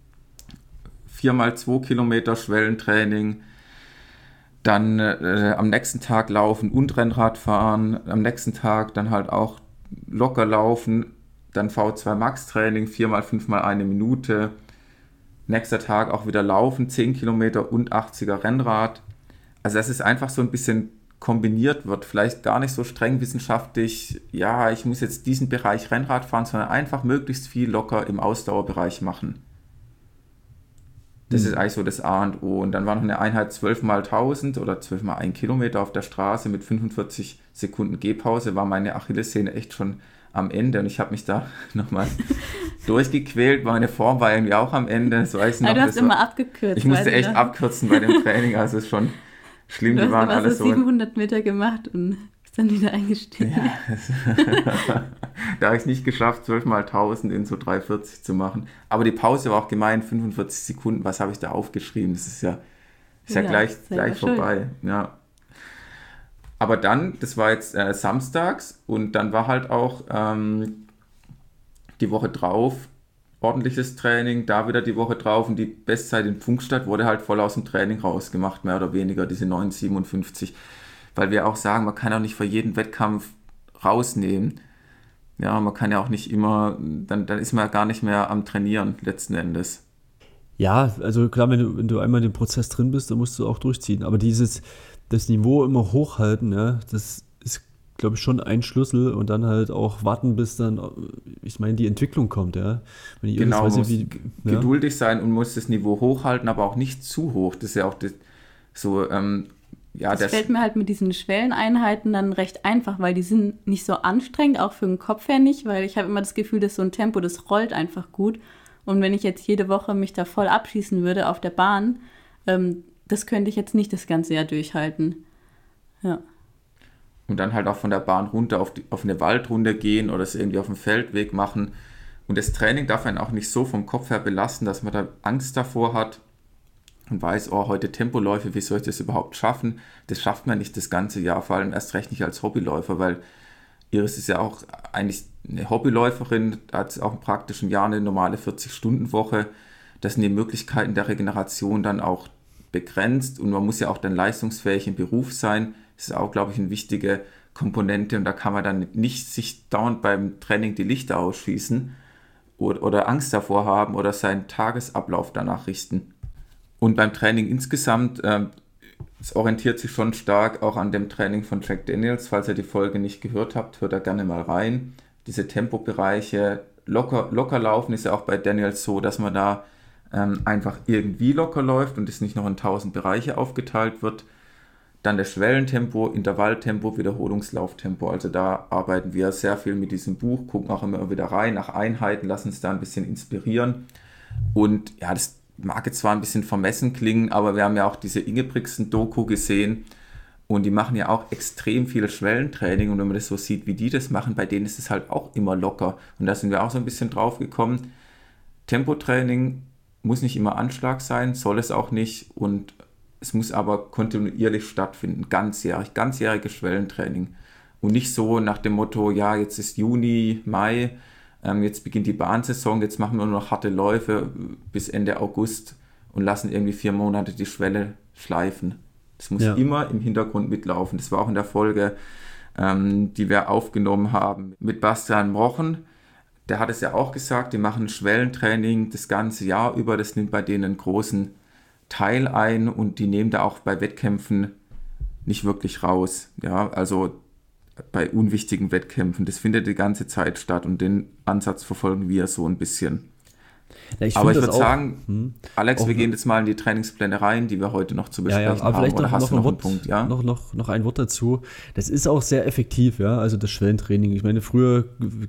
4x2 Kilometer Schwellentraining. Dann am nächsten Tag Laufen und Rennrad fahren. Am nächsten Tag dann halt auch locker laufen. Dann V2 Max Training, 4x5 1 Minute. Nächster Tag auch wieder Laufen, 10 Kilometer und 80er Rennrad. Also dass es einfach so ein bisschen kombiniert wird, vielleicht gar nicht so streng wissenschaftlich, ja, ich muss jetzt diesen Bereich Rennrad fahren, sondern einfach möglichst viel locker im Ausdauerbereich machen. Das ist eigentlich so das A und O. Und dann war noch eine Einheit 12x1000 oder 12x1 Kilometer auf der Straße mit 45 Sekunden Gehpause, war meine Achillessehne echt schon am Ende und ich habe mich da nochmal durchgequält. Meine Form war irgendwie auch am Ende. Das weiß ich noch, du hast immer abgekürzt. Ich musste echt abkürzen bei dem Training, also es ist schon schlimm. Du die waren hast alles so so 700 Meter gemacht und bist dann wieder eingestiegen. Ja, da habe ich es nicht geschafft, 12 mal 1000 in so 3,40 zu machen. Aber die Pause war auch gemein, 45 Sekunden. Was habe ich da aufgeschrieben? Das ist ja gleich vorbei. Ja. Aber dann, das war jetzt samstags und dann war halt auch die Woche drauf ordentliches Training, da wieder die Woche drauf und die Bestzeit in Pfungstadt wurde halt voll aus dem Training rausgemacht, mehr oder weniger, diese 9,57. Weil wir auch sagen, man kann auch nicht für jeden Wettkampf rausnehmen. Ja, man kann ja auch nicht immer, dann ist man ja gar nicht mehr am Trainieren letzten Endes. Ja, also klar, wenn du einmal in dem Prozess drin bist, dann musst du auch durchziehen. Aber das Niveau immer hochhalten, ja, das ist, glaube ich, schon ein Schlüssel und dann halt auch warten, bis dann, ich meine, die Entwicklung kommt, ja. Wenn ich Genau, weiß, muss ja, geduldig sein und muss das Niveau hochhalten, aber auch nicht zu hoch. Das ist ja auch so, ja. Das fällt mir halt mit diesen Schwelleneinheiten dann recht einfach, weil die sind nicht so anstrengend, auch für den Kopf her nicht, weil ich habe immer das Gefühl, dass so ein Tempo, das rollt einfach gut. Und wenn ich jetzt jede Woche mich da voll abschießen würde auf der Bahn, das könnte ich jetzt nicht das ganze Jahr durchhalten. Ja. Und dann halt auch von der Bahn runter auf eine Waldrunde gehen oder es irgendwie auf dem Feldweg machen. Und das Training darf einen auch nicht so vom Kopf her belasten, dass man da Angst davor hat und weiß, oh, heute Tempoläufe, wie soll ich das überhaupt schaffen? Das schafft man nicht das ganze Jahr, vor allem erst recht nicht als Hobbyläufer, weil Iris ist ja auch eigentlich eine Hobbyläuferin, hat auch im praktischen Jahr eine normale 40-Stunden-Woche. Das sind die Möglichkeiten der Regeneration dann auch begrenzt und man muss ja auch dann leistungsfähig im Beruf sein. Das ist auch, glaube ich, eine wichtige Komponente und da kann man dann nicht sich dauernd beim Training die Lichter ausschießen oder Angst davor haben oder seinen Tagesablauf danach richten. Und beim Training insgesamt, es orientiert sich schon stark auch an dem Training von Jack Daniels. Falls ihr die Folge nicht gehört habt, hört da gerne mal rein. Diese Tempobereiche, locker laufen ist ja auch bei Daniels so, dass man da einfach irgendwie locker läuft und es nicht noch in 1000 Bereiche aufgeteilt wird. Dann das Schwellentempo, Intervalltempo, Wiederholungslauftempo. Also da arbeiten wir sehr viel mit diesem Buch, gucken auch immer wieder rein nach Einheiten, lassen uns da ein bisschen inspirieren. Und ja, das mag jetzt zwar ein bisschen vermessen klingen, aber wir haben ja auch diese Ingebrigtsen-Doku gesehen und die machen ja auch extrem viel Schwellentraining und wenn man das so sieht, wie die das machen, bei denen ist es halt auch immer locker. Und da sind wir auch so ein bisschen drauf gekommen. Tempotraining muss nicht immer Anschlag sein, soll es auch nicht und es muss aber kontinuierlich stattfinden, ganzjähriges Schwellentraining. Und nicht so nach dem Motto, ja, jetzt ist Juni, Mai, jetzt beginnt die Bahnsaison, jetzt machen wir nur noch harte Läufe bis Ende August und lassen irgendwie 4 Monate die Schwelle schleifen. Das muss immer im Hintergrund mitlaufen. Das war auch in der Folge, die wir aufgenommen haben mit Bastian Mrochen. Der hat es ja auch gesagt, die machen Schwellentraining das ganze Jahr über, das nimmt bei denen einen großen Teil ein und die nehmen da auch bei Wettkämpfen nicht wirklich raus. Ja, also bei unwichtigen Wettkämpfen. Das findet die ganze Zeit statt und den Ansatz verfolgen wir so ein bisschen. Ja, aber ich würde sagen, Alex, wir gehen jetzt mal in die Trainingspläne rein, die wir heute noch zu besprechen aber haben. Vielleicht noch ein Punkt, ja? Noch ein Wort dazu. Das ist auch sehr effektiv, ja, also das Schwellentraining. Ich meine, früher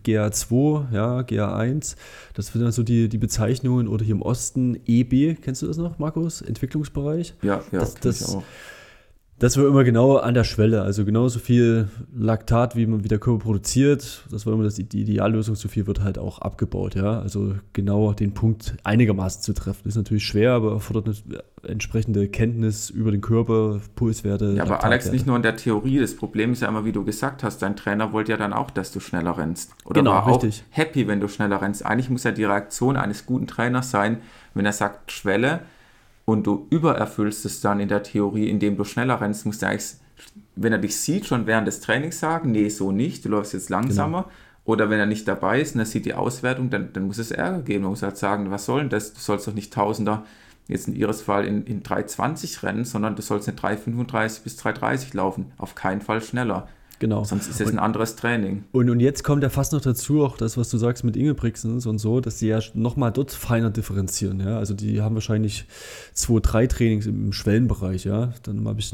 GA2, ja, GA1, das sind dann so die Bezeichnungen oder hier im Osten EB, kennst du das noch, Markus? Entwicklungsbereich? Ja, das auch. Das war immer genau an der Schwelle, also genauso viel Laktat, wie der Körper produziert. Das war immer die Ideallösung, so viel wird halt auch abgebaut, ja. Also genau den Punkt einigermaßen zu treffen. Das ist natürlich schwer, aber erfordert eine entsprechende Kenntnis über den Körper, Pulswerte. Ja, aber Alex, nicht nur in der Theorie, das Problem ist ja immer, wie du gesagt hast, dein Trainer wollte ja dann auch, dass du schneller rennst. Oder genau, war richtig. Auch happy, wenn du schneller rennst. Eigentlich muss ja die Reaktion eines guten Trainers sein, wenn er sagt Schwelle, und du übererfüllst es dann in der Theorie, indem du schneller rennst, musst du eigentlich, wenn er dich sieht, schon während des Trainings sagen, nee, so nicht, du läufst jetzt langsamer. Genau. Oder wenn er nicht dabei ist und er sieht die Auswertung, dann muss es Ärger geben. Man muss halt sagen, was soll denn das? Du sollst doch nicht Tausender, jetzt in Ihres Fall in 3,20 rennen, sondern du sollst eine 3,35 bis 3,30 laufen. Auf keinen Fall schneller. Genau. Sonst ist es ein anderes Training. Und jetzt kommt ja fast noch dazu, auch das, was du sagst mit Ingebrigtsens und so, dass die ja nochmal dort feiner differenzieren. Ja? Also die haben wahrscheinlich 2-3 Trainings im Schwellenbereich, ja. Dann mal ein bisschen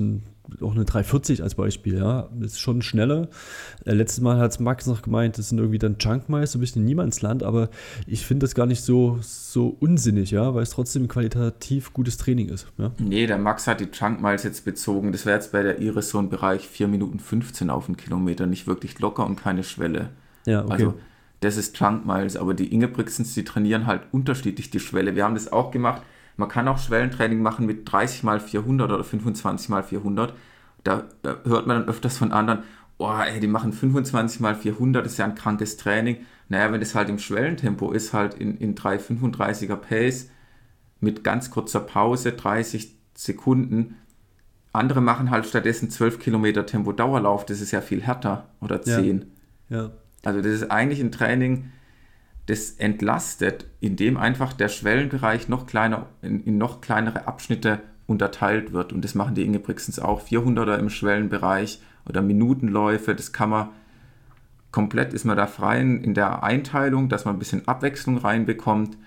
auch eine 340 als Beispiel, ja. Das ist schon schneller. Letztes Mal hat Max noch gemeint, das sind irgendwie dann Junk-Miles, so ein bisschen Niemandsland, aber ich finde das gar nicht so unsinnig, ja, weil es trotzdem qualitativ gutes Training ist. Ja? Nee, der Max hat die Junk-Miles jetzt bezogen. Das wäre jetzt bei der Iris so ein Bereich 4 Minuten 15 auf den Kilometer, nicht wirklich locker und keine Schwelle. Ja, okay. Also das ist Junk-Miles, aber die Ingebrigtsens, die trainieren halt unterschiedlich die Schwelle. Wir haben das auch gemacht. Man kann auch Schwellentraining machen mit 30 mal 400 oder 25 mal 400. Da hört man dann öfters von anderen, oh, ey, die machen 25 mal 400, das ist ja ein krankes Training. Naja, wenn das halt im Schwellentempo ist, halt in 3,35er Pace mit ganz kurzer Pause, 30 Sekunden. Andere machen halt stattdessen 12 Kilometer Tempo-Dauerlauf, das ist ja viel härter, oder 10. Ja. Also das ist eigentlich ein Training, das entlastet, indem einfach der Schwellenbereich noch kleiner, in noch kleinere Abschnitte unterteilt wird. Und das machen die Ingebrigtsens auch. 400er im Schwellenbereich oder Minutenläufe, das kann man komplett, ist man da frei in der Einteilung, dass man ein bisschen Abwechslung reinbekommt.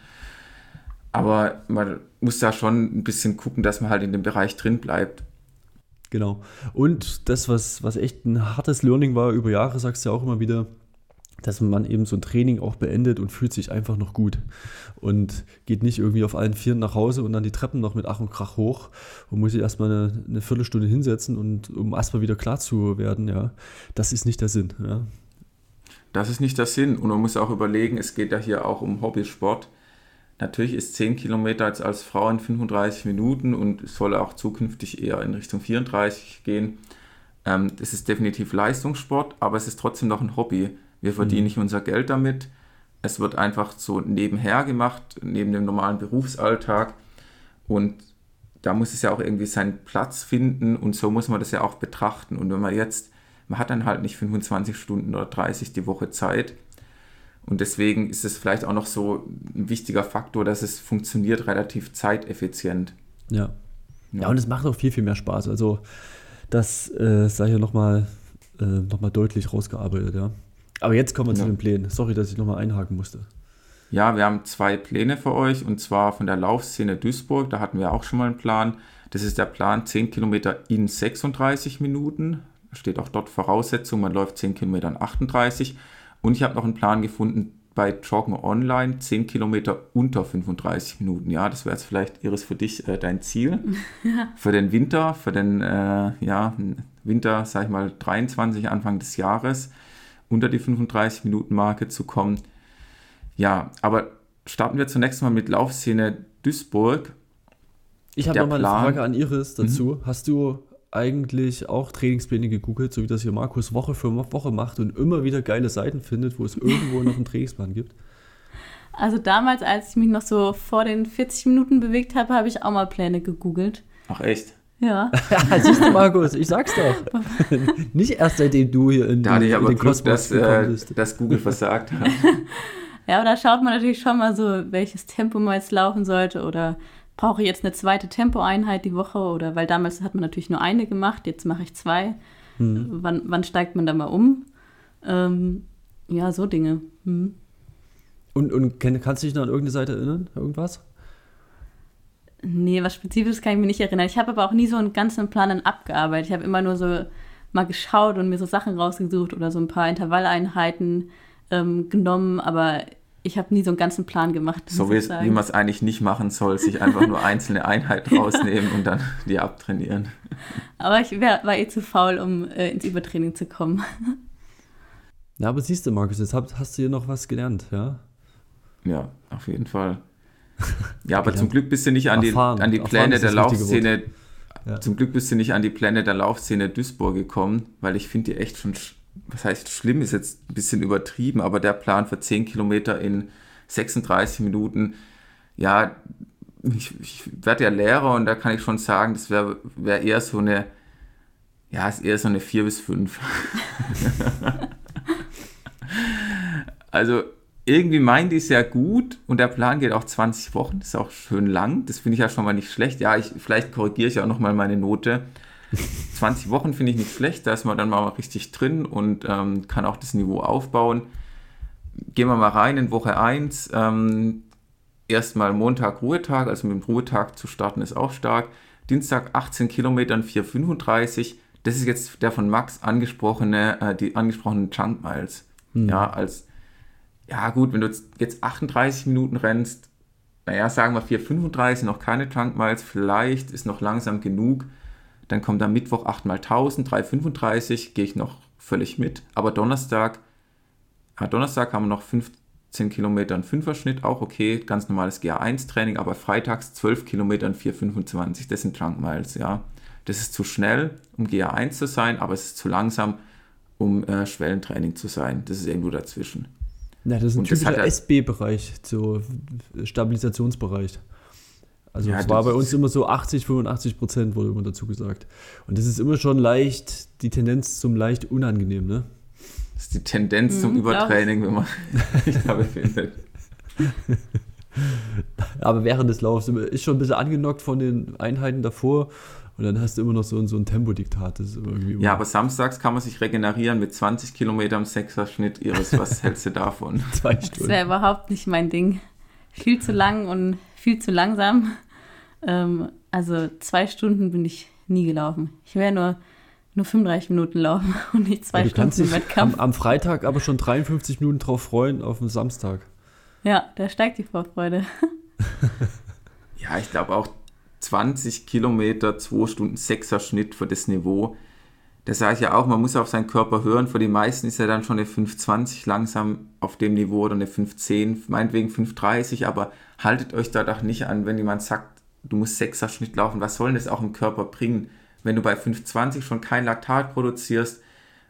Aber man muss da schon ein bisschen gucken, dass man halt in dem Bereich drin bleibt. Genau. Und das, was echt ein hartes Learning war über Jahre, sagst du ja auch immer wieder, dass man eben so ein Training auch beendet und fühlt sich einfach noch gut und geht nicht irgendwie auf allen Vieren nach Hause und dann die Treppen noch mit Ach und Krach hoch und muss sich erstmal eine Viertelstunde hinsetzen, und um erstmal wieder klar zu werden, ja, das ist nicht der Sinn. Ja. Das ist nicht der Sinn, und man muss auch überlegen, es geht ja hier auch um Hobbysport. Natürlich ist 10 Kilometer jetzt als Frau in 35 Minuten und es soll auch zukünftig eher in Richtung 34 gehen. Das ist definitiv Leistungssport, aber es ist trotzdem noch ein Hobby. Wir verdienen nicht unser Geld damit. Es wird einfach so nebenher gemacht, neben dem normalen Berufsalltag. Und da muss es ja auch irgendwie seinen Platz finden, und so muss man das ja auch betrachten. Und wenn man hat dann halt nicht 25 Stunden oder 30 die Woche Zeit. Und deswegen ist es vielleicht auch noch so ein wichtiger Faktor, dass es funktioniert relativ zeiteffizient. Ja, und es macht auch viel, viel mehr Spaß. Also das sei hier nochmal deutlich rausgearbeitet, ja. Aber jetzt kommen wir zu den Plänen. Sorry, dass ich nochmal einhaken musste. Ja, wir haben 2 Pläne für euch, und zwar von der Laufszene Duisburg. Da hatten wir auch schon mal einen Plan. Das ist der Plan 10 Kilometer in 36 Minuten. Da steht auch dort Voraussetzung, man läuft 10 Kilometer in 38. Und ich habe noch einen Plan gefunden bei Joggen Online, 10 Kilometer unter 35 Minuten. Ja, das wäre jetzt vielleicht, Iris, für dich dein Ziel. Ja. Für den Winter, Winter, sag ich mal, 23, Anfang des Jahres, unter die 35-Minuten-Marke zu kommen. Ja, aber starten wir zunächst mal mit Laufszene Duisburg. Ich habe nochmal eine Frage an Iris dazu. Hast du eigentlich auch Trainingspläne gegoogelt, so wie das hier Markus Woche für Woche macht und immer wieder geile Seiten findet, wo es irgendwo noch einen Trainingsplan gibt? Also damals, als ich mich noch so vor den 40 Minuten bewegt habe, habe ich auch mal Pläne gegoogelt. Ach echt? Ja. Ja, siehst du, Markus, ich sag's doch. Nicht erst seitdem du hier in den Kosmos gekommen bist. Dass Google versagt hat. Ja, aber da schaut man natürlich schon mal so, welches Tempo man jetzt laufen sollte, oder brauche ich jetzt eine zweite Tempoeinheit die Woche, oder weil damals hat man natürlich nur eine gemacht, jetzt mache ich 2. Wann steigt man da mal um? Ja, so Dinge. Und kannst du dich noch an irgendeine Seite erinnern? Irgendwas? Nee, was Spezifisches kann ich mir nicht erinnern. Ich habe aber auch nie so einen ganzen Plan dann abgearbeitet. Ich habe immer nur so mal geschaut und mir so Sachen rausgesucht oder so ein paar Intervalleinheiten genommen, aber ich habe nie so einen ganzen Plan gemacht. So wie man es eigentlich nicht machen soll, sich einfach nur einzelne Einheiten rausnehmen und dann die abtrainieren. Aber ich war zu faul, um ins Übertraining zu kommen. Ja, aber siehst du, Markus, jetzt hast du hier noch was gelernt, ja? Ja, auf jeden Fall. Ja, aber zum Glück bist du nicht an die Pläne der Laufszene. Ja. Zum Glück bist du nicht an die Pläne der Laufszene Duisburg gekommen, weil ich finde die echt schon, was heißt schlimm, ist jetzt ein bisschen übertrieben, aber der Plan für 10 Kilometer in 36 Minuten, ja, ich werde ja Lehrer, und da kann ich schon sagen, das wäre eher so eine, ist eher so eine 4 bis 5. Also irgendwie meint die es ja gut, und der Plan geht auch 20 Wochen, das ist auch schön lang, das finde ich ja schon mal nicht schlecht. Ja, vielleicht korrigiere ich auch nochmal meine Note. 20 Wochen finde ich nicht schlecht, da ist man dann mal richtig drin und kann auch das Niveau aufbauen. Gehen wir mal rein in Woche 1, erstmal Montag Ruhetag, also mit dem Ruhetag zu starten ist auch stark. Dienstag 18 Kilometer und 4,35. Das ist jetzt der von Max die angesprochenen Chunk Miles. Ja, gut, wenn du jetzt 38 Minuten rennst, naja, sagen wir 4,35, noch keine Chunk Miles, vielleicht ist noch langsam genug. Dann kommt am Mittwoch 8x1000, 3,35, gehe ich noch völlig mit. Aber Donnerstag haben wir noch 15 Kilometer und 5er Schnitt, auch okay, ganz normales GA1-Training, aber freitags 12 Kilometer und 4,25, das sind Chunk Miles, ja. Das ist zu schnell, um GA1 zu sein, aber es ist zu langsam, um Schwellentraining zu sein. Das ist irgendwo dazwischen. Ja, das ist ein typischer SB-Bereich, so Stabilisationsbereich. Also es war bei uns immer so 80-85% wurde immer dazu gesagt. Und das ist immer schon leicht, die Tendenz zum leicht unangenehm, ne? Das ist die Tendenz zum Übertraining, wenn man sich da befindet. Aber während des Laufs ist schon ein bisschen angenockt von den Einheiten davor und dann hast du immer noch so ein Tempodiktat. Das ist irgendwie ja, aber samstags kann man sich regenerieren mit 20 Kilometern im 6er Schnitt. Iris, was hältst du davon? 2 Stunden. Das wäre überhaupt nicht mein Ding. Viel zu lang und viel zu langsam. Also 2 Stunden bin ich nie gelaufen. Ich wäre nur 35 Minuten laufen und nicht 2 Stunden im Wettkampf. Am Freitag aber schon 53 Minuten drauf freuen auf den Samstag. Ja, da steigt die Vorfreude. Ja, ich glaube auch 20 Kilometer, 2 Stunden 6er Schnitt für das Niveau. Das sage ich ja auch, man muss auf seinen Körper hören. Für die meisten ist ja dann schon eine 5,20 langsam auf dem Niveau oder eine 5,10, meinetwegen 5,30, aber haltet euch da doch nicht an, wenn jemand sagt, du musst 6er Schnitt laufen. Was soll denn das auch im Körper bringen? Wenn du bei 5,20 schon kein Laktat produzierst,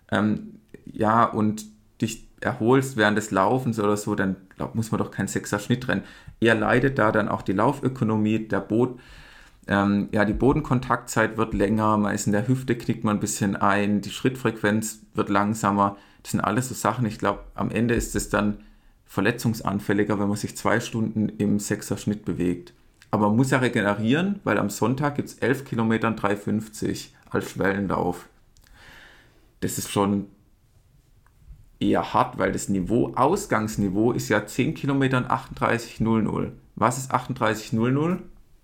und dich erholst während des Laufens oder so, dann muss man doch keinen 6er Schnitt rennen. Eher leidet da dann auch die Laufökonomie, die Bodenkontaktzeit wird länger, man ist in der Hüfte, knickt man ein bisschen ein, die Schrittfrequenz wird langsamer. Das sind alles so Sachen, ich glaube, am Ende ist es dann verletzungsanfälliger, wenn man sich 2 Stunden im 6er Schnitt bewegt. Aber man muss ja regenerieren, weil am Sonntag gibt es 11 Kilometer 3,50 als Schwellenlauf. Das ist schon eher hart, weil das Ausgangsniveau ist ja 10 Kilometer 38,00. Was ist 38,00?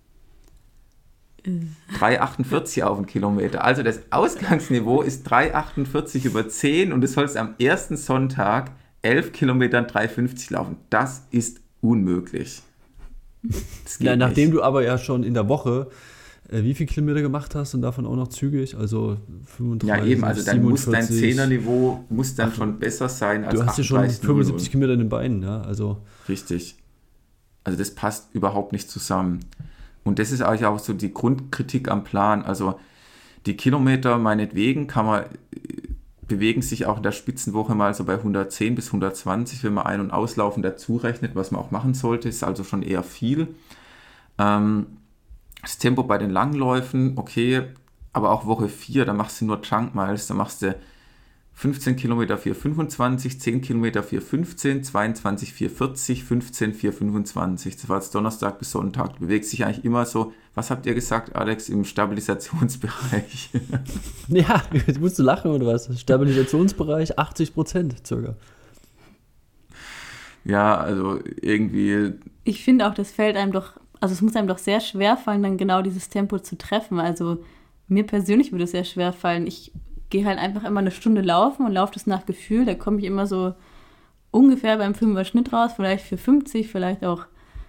3,48 auf den Kilometer. Also das Ausgangsniveau ist 3,48 über 10 und du sollst am ersten Sonntag 11 Kilometer 3,50 laufen. Das ist unmöglich. Ja, nachdem du aber ja schon in der Woche wie viele Kilometer gemacht hast und davon auch noch zügig, also 35, ja eben, also dann 47, muss dein Zehnerniveau schon besser sein als 38. Du hast ja schon 75 Kilometer in den Beinen, ja, also. Richtig. Also das passt überhaupt nicht zusammen. Und das ist eigentlich auch so die Grundkritik am Plan. Also die Kilometer meinetwegen bewegen sich auch in der Spitzenwoche mal so bei 110 bis 120, wenn man Ein- und Auslaufen dazu rechnet, was man auch machen sollte, ist also schon eher viel. Das Tempo bei den Langläufen, okay, aber auch Woche 4, da machst du nur Chunk Miles, da machst du 15 Kilometer 4,25, 10 Kilometer 4,15, 22 4,40, 15 4,25. Das war jetzt Donnerstag bis Sonntag. Du bewegst dich eigentlich immer so, was habt ihr gesagt, Alex, im Stabilisationsbereich? Ja, jetzt musst du lachen oder was? Stabilisationsbereich 80% circa. Ja, also irgendwie. Ich finde auch, es muss einem doch sehr schwer fallen, dann genau dieses Tempo zu treffen. Also mir persönlich würde es sehr schwer fallen. Ich gehe halt einfach immer eine Stunde laufen und laufe das nach Gefühl. Da komme ich immer so ungefähr beim 5er Schnitt raus, vielleicht 4,50, vielleicht auch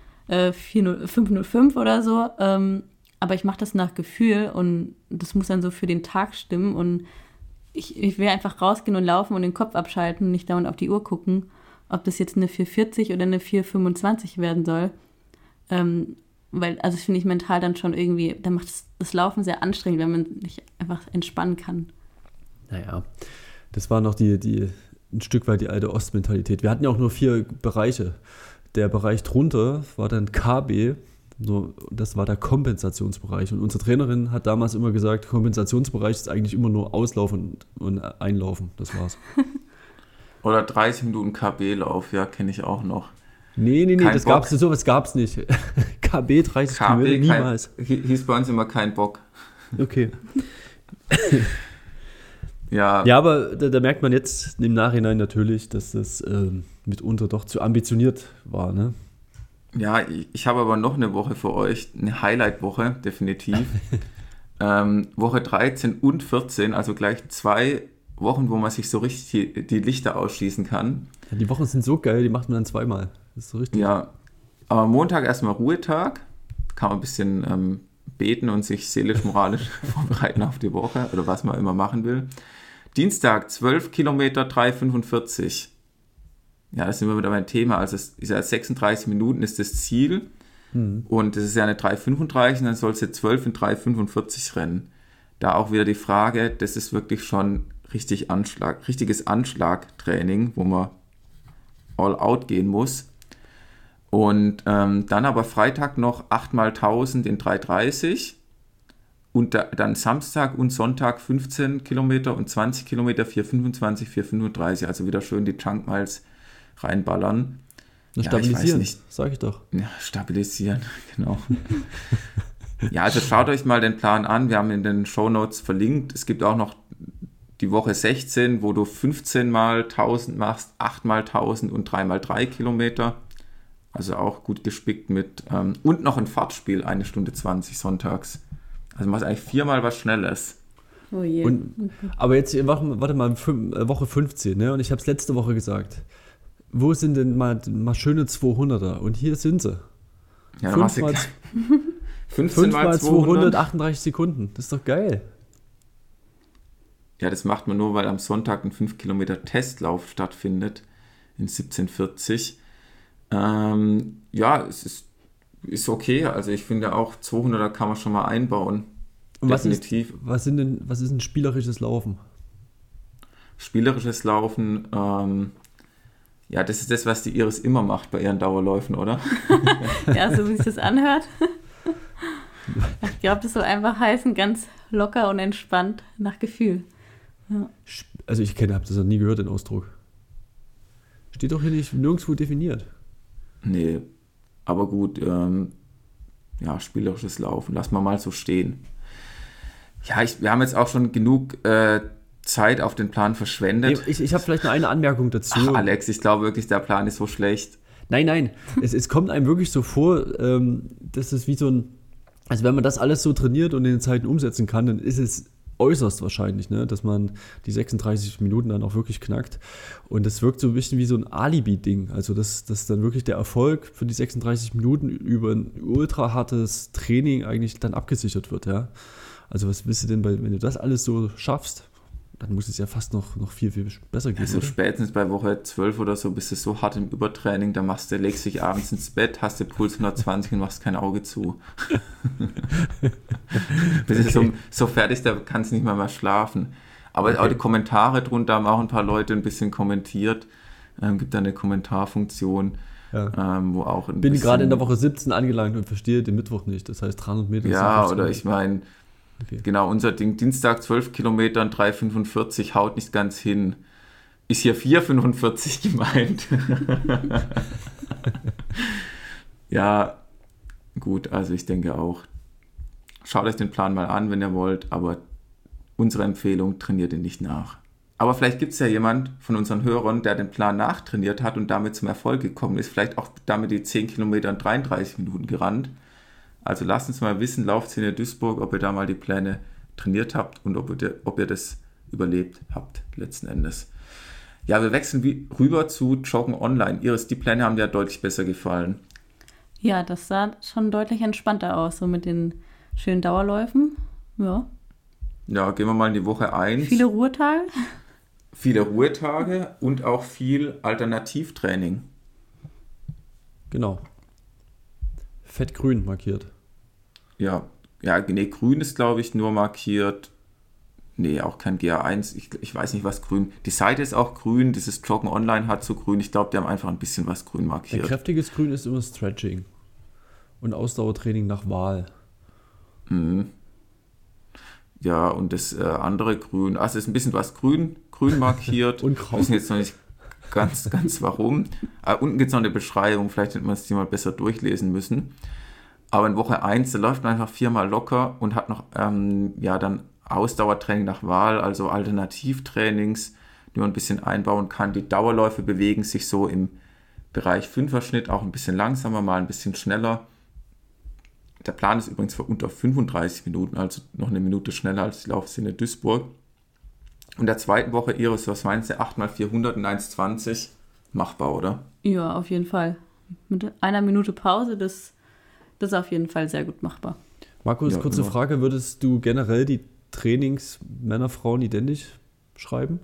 5,05 oder so. Aber ich mache das nach Gefühl und das muss dann so für den Tag stimmen. Und ich will einfach rausgehen und laufen und den Kopf abschalten und nicht dauernd auf die Uhr gucken, ob das jetzt eine 4,40 oder eine 4,25 werden soll. Weil, also das finde ich mental dann schon irgendwie, dann macht das Laufen sehr anstrengend, wenn man sich einfach entspannen kann. Naja, das war noch ein Stück weit die alte Ostmentalität. Wir hatten ja auch nur 4 Bereiche. Der Bereich drunter war dann KB, das war der Kompensationsbereich. Und unsere Trainerin hat damals immer gesagt, Kompensationsbereich ist eigentlich immer nur Auslaufen und Einlaufen, das war's. Oder 30 Minuten KB-Lauf, ja, kenne ich auch noch. Nee, sowas gab's nicht. KB 30 Kilometer, niemals. Hieß bei uns immer kein Bock. Okay. Ja, aber da merkt man jetzt im Nachhinein natürlich, dass das mitunter doch zu ambitioniert war, ne? Ja, ich habe aber noch eine Woche für euch, eine Highlight-Woche, definitiv. Woche 13 und 14, also gleich 2 Wochen, wo man sich so richtig die Lichter ausschießen kann. Ja, die Wochen sind so geil, die macht man dann zweimal. Das ist so richtig. Ja, aber Montag erstmal Ruhetag. Kann man ein bisschen beten und sich seelisch-moralisch vorbereiten auf die Woche oder was man immer machen will. Dienstag 12 Kilometer, 3,45. Ja, das sind wir wieder beim Thema. Also es ist ja 36 Minuten ist das Ziel. Und es ist ja eine 3,35 und dann soll es ja 12 in 3,45 rennen. Da auch wieder die Frage, das ist wirklich schon richtiges Anschlagtraining, wo man all out gehen muss. Und dann aber Freitag noch 8x1000 in 3,30 und dann Samstag und Sonntag 15 Kilometer und 20 Kilometer 4,25, 4,35. Also wieder schön die Chunk Miles reinballern. Stabilisieren, sag ich doch. Ja, stabilisieren, genau. Ja, also schaut euch mal den Plan an. Wir haben in den Shownotes verlinkt. Es gibt auch noch die Woche 16, wo du 15 mal 1000 machst, 8 mal 1000 und 3 mal 3 Kilometer. Also auch gut gespickt mit. Und noch ein Fahrtspiel, 1 Stunde 20 sonntags. Also machst eigentlich 4-mal was Schnelles. Oh je. Aber jetzt, warte mal, Woche 15, ne? Und ich habe es letzte Woche gesagt. Wo sind denn mal schöne 200er? Und hier sind sie. Ja, 15 mal 200, 38 Sekunden. Das ist doch geil. Ja, das macht man nur, weil am Sonntag ein 5 Kilometer Testlauf stattfindet in 1740. Ja, es ist okay. Also ich finde auch 200er kann man schon mal einbauen. Und definitiv. Was ist ein spielerisches Laufen? Spielerisches Laufen, ja, das ist das, was die Iris immer macht bei ihren Dauerläufen, oder? Ja, so wie sich das anhört. Ich glaube, das soll einfach heißen, ganz locker und entspannt nach Gefühl. Ja. Also ich habe das noch nie gehört, den Ausdruck. Steht doch hier nicht nirgendwo definiert. Nee, aber gut, ja, spielerisches Laufen, lass mal so stehen. Ja, wir haben jetzt auch schon genug Zeit auf den Plan verschwendet. Ich habe vielleicht noch eine Anmerkung dazu. Ach, Alex, ich glaube wirklich, der Plan ist so schlecht. Nein, es kommt einem wirklich so vor, dass es wie so ein, also wenn man das alles so trainiert und in den Zeiten umsetzen kann, dann ist es äußerst wahrscheinlich, ne, dass man die 36 Minuten dann auch wirklich knackt. Und das wirkt so ein bisschen wie so ein Alibi-Ding. Also dass dann wirklich der Erfolg für die 36 Minuten über ein ultra hartes Training eigentlich dann abgesichert wird, ja. Also was willst du denn, wenn du das alles so schaffst, dann muss es ja fast noch viel, viel besser gehen. Also spätestens bei Woche 12 oder so bist du so hart im Übertraining, da legst dich abends ins Bett, hast den Puls 120 und machst kein Auge zu. Bist du so fertig, da kannst du nicht mehr schlafen. Aber auch die Kommentare drunter haben auch ein paar Leute ein bisschen kommentiert. Gibt da eine Kommentarfunktion, wo auch ein Bin bisschen... gerade in der Woche 17 angelangt und verstehe den Mittwoch nicht. Das heißt 300 Meter. Ja, oder ich meine... Okay. Genau, unser Ding, Dienstag 12 Kilometer und 3,45 haut nicht ganz hin. Ist hier 4,45 gemeint. Ja, gut, also ich denke auch, schaut euch den Plan mal an, wenn ihr wollt, aber unsere Empfehlung, trainiert ihn nicht nach. Aber vielleicht gibt es ja jemand von unseren Hörern, der den Plan nachtrainiert hat und damit zum Erfolg gekommen ist, vielleicht auch damit die 10 Kilometer in 33 Minuten gerannt. Also lasst uns mal wissen, Laufszene Duisburg, ob ihr da mal die Pläne trainiert habt und ob ihr das überlebt habt, letzten Endes. Ja, wir wechseln rüber zu Joggen Online. Iris, die Pläne haben dir deutlich besser gefallen. Ja, das sah schon deutlich entspannter aus, so mit den schönen Dauerläufen. Ja. Ja, gehen wir mal in die Woche 1. Viele Ruhetage. Viele Ruhetage und auch viel Alternativtraining. Genau. Fettgrün markiert. Ja, nee, grün ist, glaube ich, nur markiert. Nee, auch kein GA1. Ich weiß nicht, was grün. Die Seite ist auch grün, dieses Joggen Online hat so grün. Ich glaube, die haben einfach ein bisschen was grün markiert. Ein kräftiges Grün ist immer Stretching und Ausdauertraining nach Wahl. Mhm. Ja, und das andere grün, also ist ein bisschen was grün markiert. Und grau. Wir wissen jetzt noch nicht ganz warum. Unten gibt es noch eine Beschreibung, vielleicht hätte man es die mal besser durchlesen müssen. Aber in Woche 1, da läuft man einfach 4-mal locker und hat noch dann Ausdauertraining nach Wahl, also Alternativtrainings, die man ein bisschen einbauen kann. Die Dauerläufe bewegen sich so im Bereich 5er-Schnitt, auch ein bisschen langsamer, mal ein bisschen schneller. der Plan ist übrigens für unter 35 Minuten, also noch eine Minute schneller als die Laufszene Duisburg. Und der zweiten Woche, Iris, was meinst du, 8x400 und 1,20? Machbar, oder? Ja, auf jeden Fall. Mit einer Minute Pause, das ist auf jeden Fall sehr gut machbar. Markus, Ja, kurze genau. Frage, würdest du generell die Trainings Männer, Frauen identisch schreiben?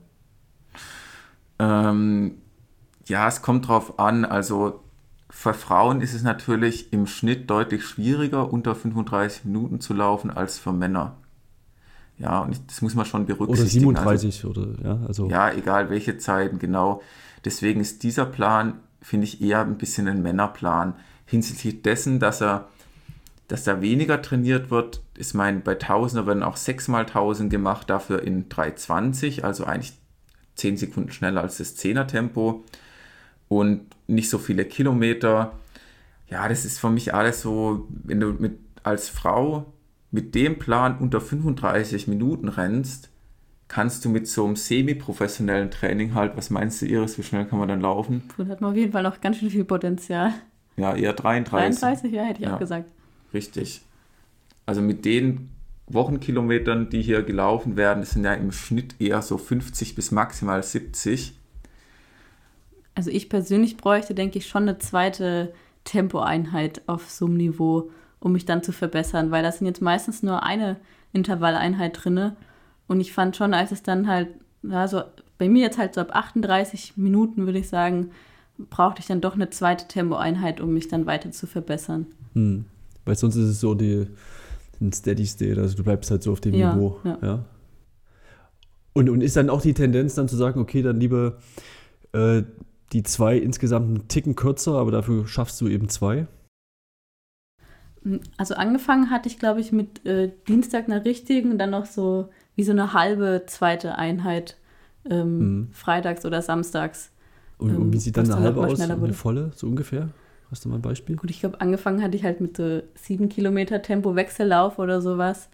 Ja, es kommt drauf an. Also für Frauen ist es natürlich im Schnitt deutlich schwieriger, unter 35 Minuten zu laufen, als für Männer. Ja, und das muss man schon Oder berücksichtigen. 37 oder ja, also Ja, egal welche Zeiten, genau. Deswegen ist dieser Plan, finde ich, eher ein bisschen ein Männerplan. Hinsichtlich dessen, dass da weniger trainiert wird. Ich meine, bei Tausender werden auch 6x1000 gemacht, dafür in 3,20, also eigentlich 10 Sekunden schneller als das 10er-Tempo und nicht so viele Kilometer. Ja, das ist für mich alles so, wenn du als Frau mit dem Plan unter 35 Minuten rennst, kannst du mit so einem semi-professionellen Training halt, was meinst du, Iris, wie schnell kann man dann laufen? Da hat man auf jeden Fall noch ganz schön viel Potenzial. Ja, eher 33. 33, ja, hätte ich Ja. auch gesagt. Richtig. Also mit den Wochenkilometern, die hier gelaufen werden, das sind ja im Schnitt eher so 50 bis maximal 70. Also ich persönlich bräuchte, denke ich, schon eine zweite Tempoeinheit auf so einem Niveau, um mich dann zu verbessern, weil da sind jetzt meistens nur eine Intervalleinheit drinne. Und ich fand schon, als es dann halt, also bei mir jetzt halt so ab 38 Minuten, würde ich sagen, brauchte ich dann doch eine zweite Tempoeinheit, um mich dann weiter zu verbessern. weil sonst ist es so ein Steady State, also du bleibst halt so auf dem Ja, Niveau. ja. Ja. Und ist dann auch die Tendenz dann zu sagen, okay, dann lieber die 2 insgesamt einen Ticken kürzer, aber dafür schaffst du eben 2? Also angefangen hatte ich, glaube ich, mit Dienstag einer richtigen, dann noch so wie so eine halbe zweite Einheit freitags oder samstags. Und wie sieht dann was eine dann halbe noch mal aus? schneller Eine wurde. volle, so ungefähr? Hast du mal ein Beispiel? Gut, ich glaube, angefangen hatte ich halt mit so 7 Kilometer Tempo-Wechsellauf oder sowas.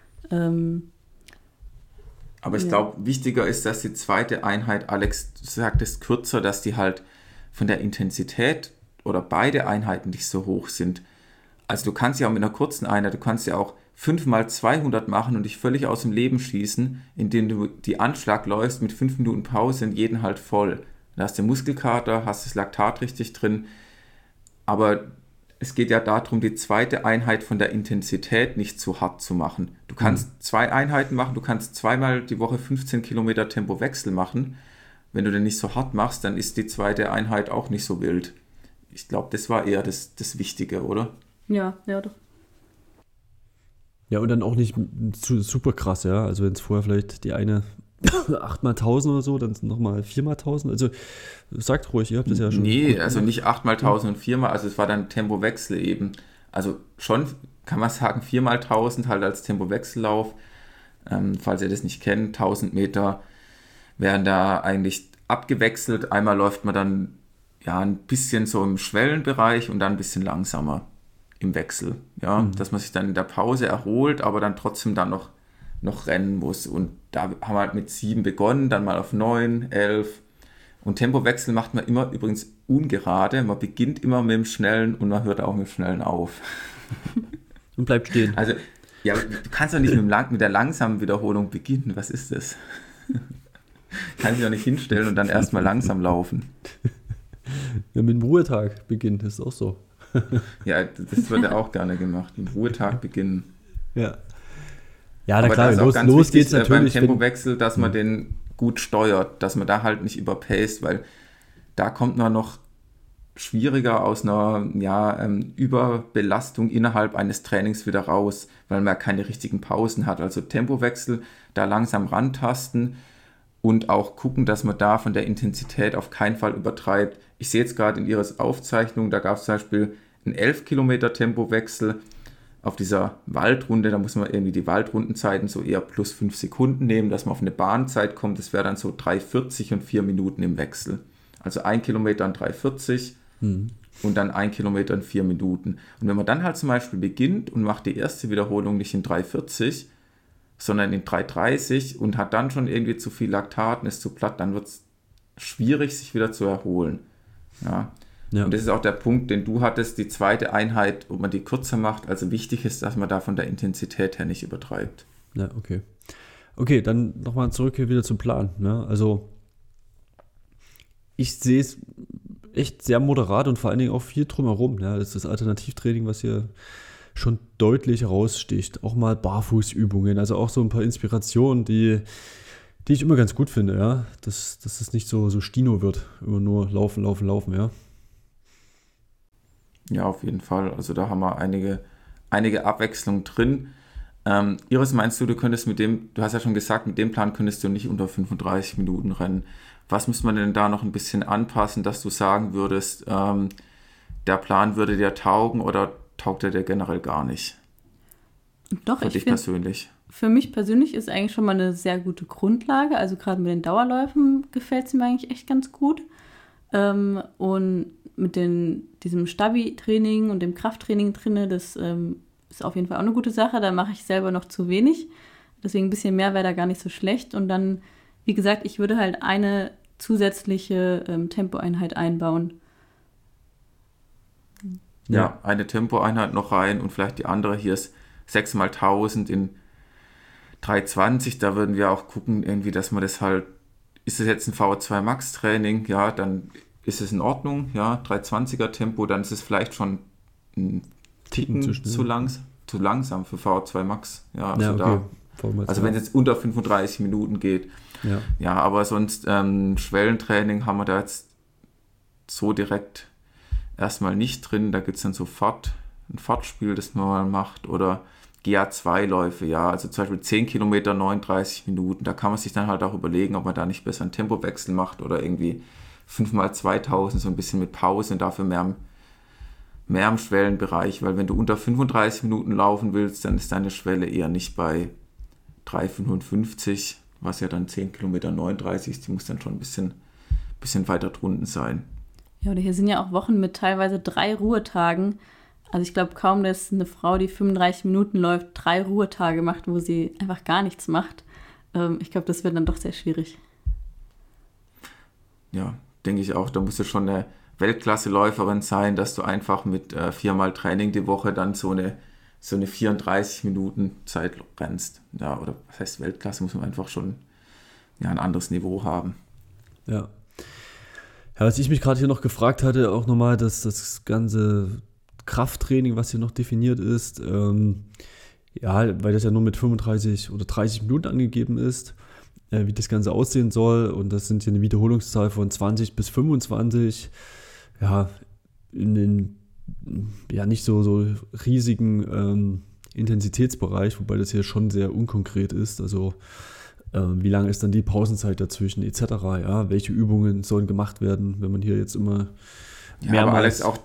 Aber ich Ja. glaube, wichtiger ist, dass die zweite Einheit, Alex, du sagtest kürzer, dass die halt von der Intensität oder beide Einheiten nicht so hoch sind. Also du kannst ja auch mit einer kurzen Einheit, du kannst ja auch 5x200 machen und dich völlig aus dem Leben schießen, indem du die Anschlag läufst mit 5 Minuten Pause und jeden halt voll. Da hast du Muskelkater, hast das Laktat richtig drin, aber es geht ja darum, die zweite Einheit von der Intensität nicht zu hart zu machen. Du kannst 2 Einheiten machen, du kannst 2-mal die Woche 15 Kilometer Tempowechsel machen. Wenn du den nicht so hart machst, dann ist die zweite Einheit auch nicht so wild. Ich glaube, das war eher das Wichtige, oder? Ja, doch. Ja, und dann auch nicht super krass, ja. Also wenn es vorher vielleicht die eine 8x1000 oder so, dann nochmal 4x1000. Also sagt ruhig, ihr habt das ja schon. Nee, gut also gemacht. nicht 8x1000 und 4x, also es war dann Tempowechsel eben. Also schon, kann man sagen, 4x1000 halt als Tempowechsellauf. Falls ihr das nicht kennt, 1000 Meter werden da eigentlich abgewechselt. Einmal läuft man dann ja ein bisschen so im Schwellenbereich und dann ein bisschen langsamer im Wechsel. Ja, dass man sich dann in der Pause erholt, aber dann trotzdem dann noch rennen muss. Und da haben wir halt mit 7 begonnen, dann mal auf 9, 11. Und Tempowechsel macht man immer übrigens ungerade. Man beginnt immer mit dem Schnellen und man hört auch mit dem Schnellen auf. Und bleibt stehen. Also, ja, du kannst doch nicht mit der langsamen Wiederholung beginnen. Was ist das? Kannst dich doch nicht hinstellen und dann erstmal langsam laufen. Ja, mit dem Ruhetag beginnt, ist auch so. Ja, das wird ja auch gerne gemacht. Mit Ruhetag beginnen. Ja. Ja, na Aber klar, da ist auch ganz los wichtig, geht's natürlich. beim Tempowechsel, dass man den gut steuert, dass man da halt nicht überpaced, weil da kommt man noch schwieriger aus einer Überbelastung innerhalb eines Trainings wieder raus, weil man keine richtigen Pausen hat. Also Tempowechsel, da langsam rantasten und auch gucken, dass man da von der Intensität auf keinen Fall übertreibt. Ich sehe jetzt gerade in Ihres Aufzeichnung, da gab es zum Beispiel einen 11 Kilometer Tempowechsel auf dieser Waldrunde, da muss man irgendwie die Waldrundenzeiten so eher plus 5 Sekunden nehmen, dass man auf eine Bahnzeit kommt, das wäre dann so 3,40 und 4 Minuten im Wechsel. Also 1 Kilometer in 3,40 und dann 1 Kilometer in 4 Minuten. Und wenn man dann halt zum Beispiel beginnt und macht die erste Wiederholung nicht in 3,40, sondern in 3,30 und hat dann schon irgendwie zu viel Laktat und ist zu platt, dann wird es schwierig, sich wieder zu erholen. Ja. Ja. Und das ist auch der Punkt, den du hattest, die zweite Einheit, ob man die kürzer macht. Also wichtig ist, dass man da von der Intensität her nicht übertreibt. Ja, okay. Okay, dann nochmal zurück hier wieder zum Plan. Ne? Also ich sehe es echt sehr moderat und vor allen Dingen auch viel drumherum. Ja? Das ist das Alternativtraining, was hier schon deutlich heraussticht. Auch mal Barfußübungen, also auch so ein paar Inspirationen, die ich immer ganz gut finde, ja. Dass es nicht so Stino wird, immer nur laufen, ja. Ja, auf jeden Fall. Also da haben wir einige Abwechslung drin. Iris, meinst du, du hast ja schon gesagt, mit dem Plan könntest du nicht unter 35 Minuten rennen. Was müsste man denn da noch ein bisschen anpassen, dass du sagen würdest, der Plan würde dir taugen oder taugt er dir generell gar nicht? Doch, für dich persönlich. Für mich persönlich ist eigentlich schon mal eine sehr gute Grundlage. Also gerade mit den Dauerläufen gefällt es mir eigentlich echt ganz gut. Und mit diesem Stabi-Training und dem Krafttraining drin, das ist auf jeden Fall auch eine gute Sache. Da mache ich selber noch zu wenig. Deswegen ein bisschen mehr wäre da gar nicht so schlecht. Und dann, wie gesagt, ich würde halt eine zusätzliche Tempoeinheit einbauen. Ja, eine Tempoeinheit noch rein und vielleicht die andere hier ist 6x1000 in 320. Da würden wir auch gucken, irgendwie, dass man das halt, ist es jetzt ein VO2 Max Training, ja, dann ist es in Ordnung, ja, 320er Tempo, dann ist es vielleicht schon ein Ticken zu langsam für VO2 Max. Ja, also okay. Also wenn es jetzt unter 35 Minuten geht. Ja, aber sonst Schwellentraining haben wir da jetzt so direkt erstmal nicht drin. Da gibt es dann sofort ein Fahrtspiel, das man mal macht, oder GA2-Läufe, ja, also zum Beispiel 10 Kilometer, 39 Minuten. Da kann man sich dann halt auch überlegen, ob man da nicht besser einen Tempowechsel macht oder irgendwie 5x2000, so ein bisschen mit Pause und dafür mehr im Schwellenbereich, weil wenn du unter 35 Minuten laufen willst, dann ist deine Schwelle eher nicht bei 3,55, was ja dann 10 Kilometer 39 ist, die muss dann schon ein bisschen weiter drunten sein. Ja, oder hier sind ja auch Wochen mit teilweise 3 Ruhetagen. Also ich glaube kaum, dass eine Frau, die 35 Minuten läuft, 3 Ruhetage macht, wo sie einfach gar nichts macht. Ich glaube, das wird dann doch sehr schwierig. Ja, denke ich auch. Da musst du schon eine Weltklasse-Läuferin sein, dass du einfach mit 4-mal Training die Woche dann so eine 34 Minuten Zeit rennst. Ja, oder was heißt Weltklasse, muss man einfach schon ein anderes Niveau haben. Ja. Ja, was ich mich gerade hier noch gefragt hatte, auch nochmal, dass das ganze Krafttraining, was hier noch definiert ist, weil das ja nur mit 35 oder 30 Minuten angegeben ist, wie das Ganze aussehen soll. Und das sind hier eine Wiederholungszahl von 20 bis 25. Ja, in den nicht so riesigen Intensitätsbereich, wobei das hier schon sehr unkonkret ist. Also wie lange ist dann die Pausenzeit dazwischen etc. Ja, welche Übungen sollen gemacht werden, wenn man hier jetzt immer mehrmals... Ja, aber Alex, auch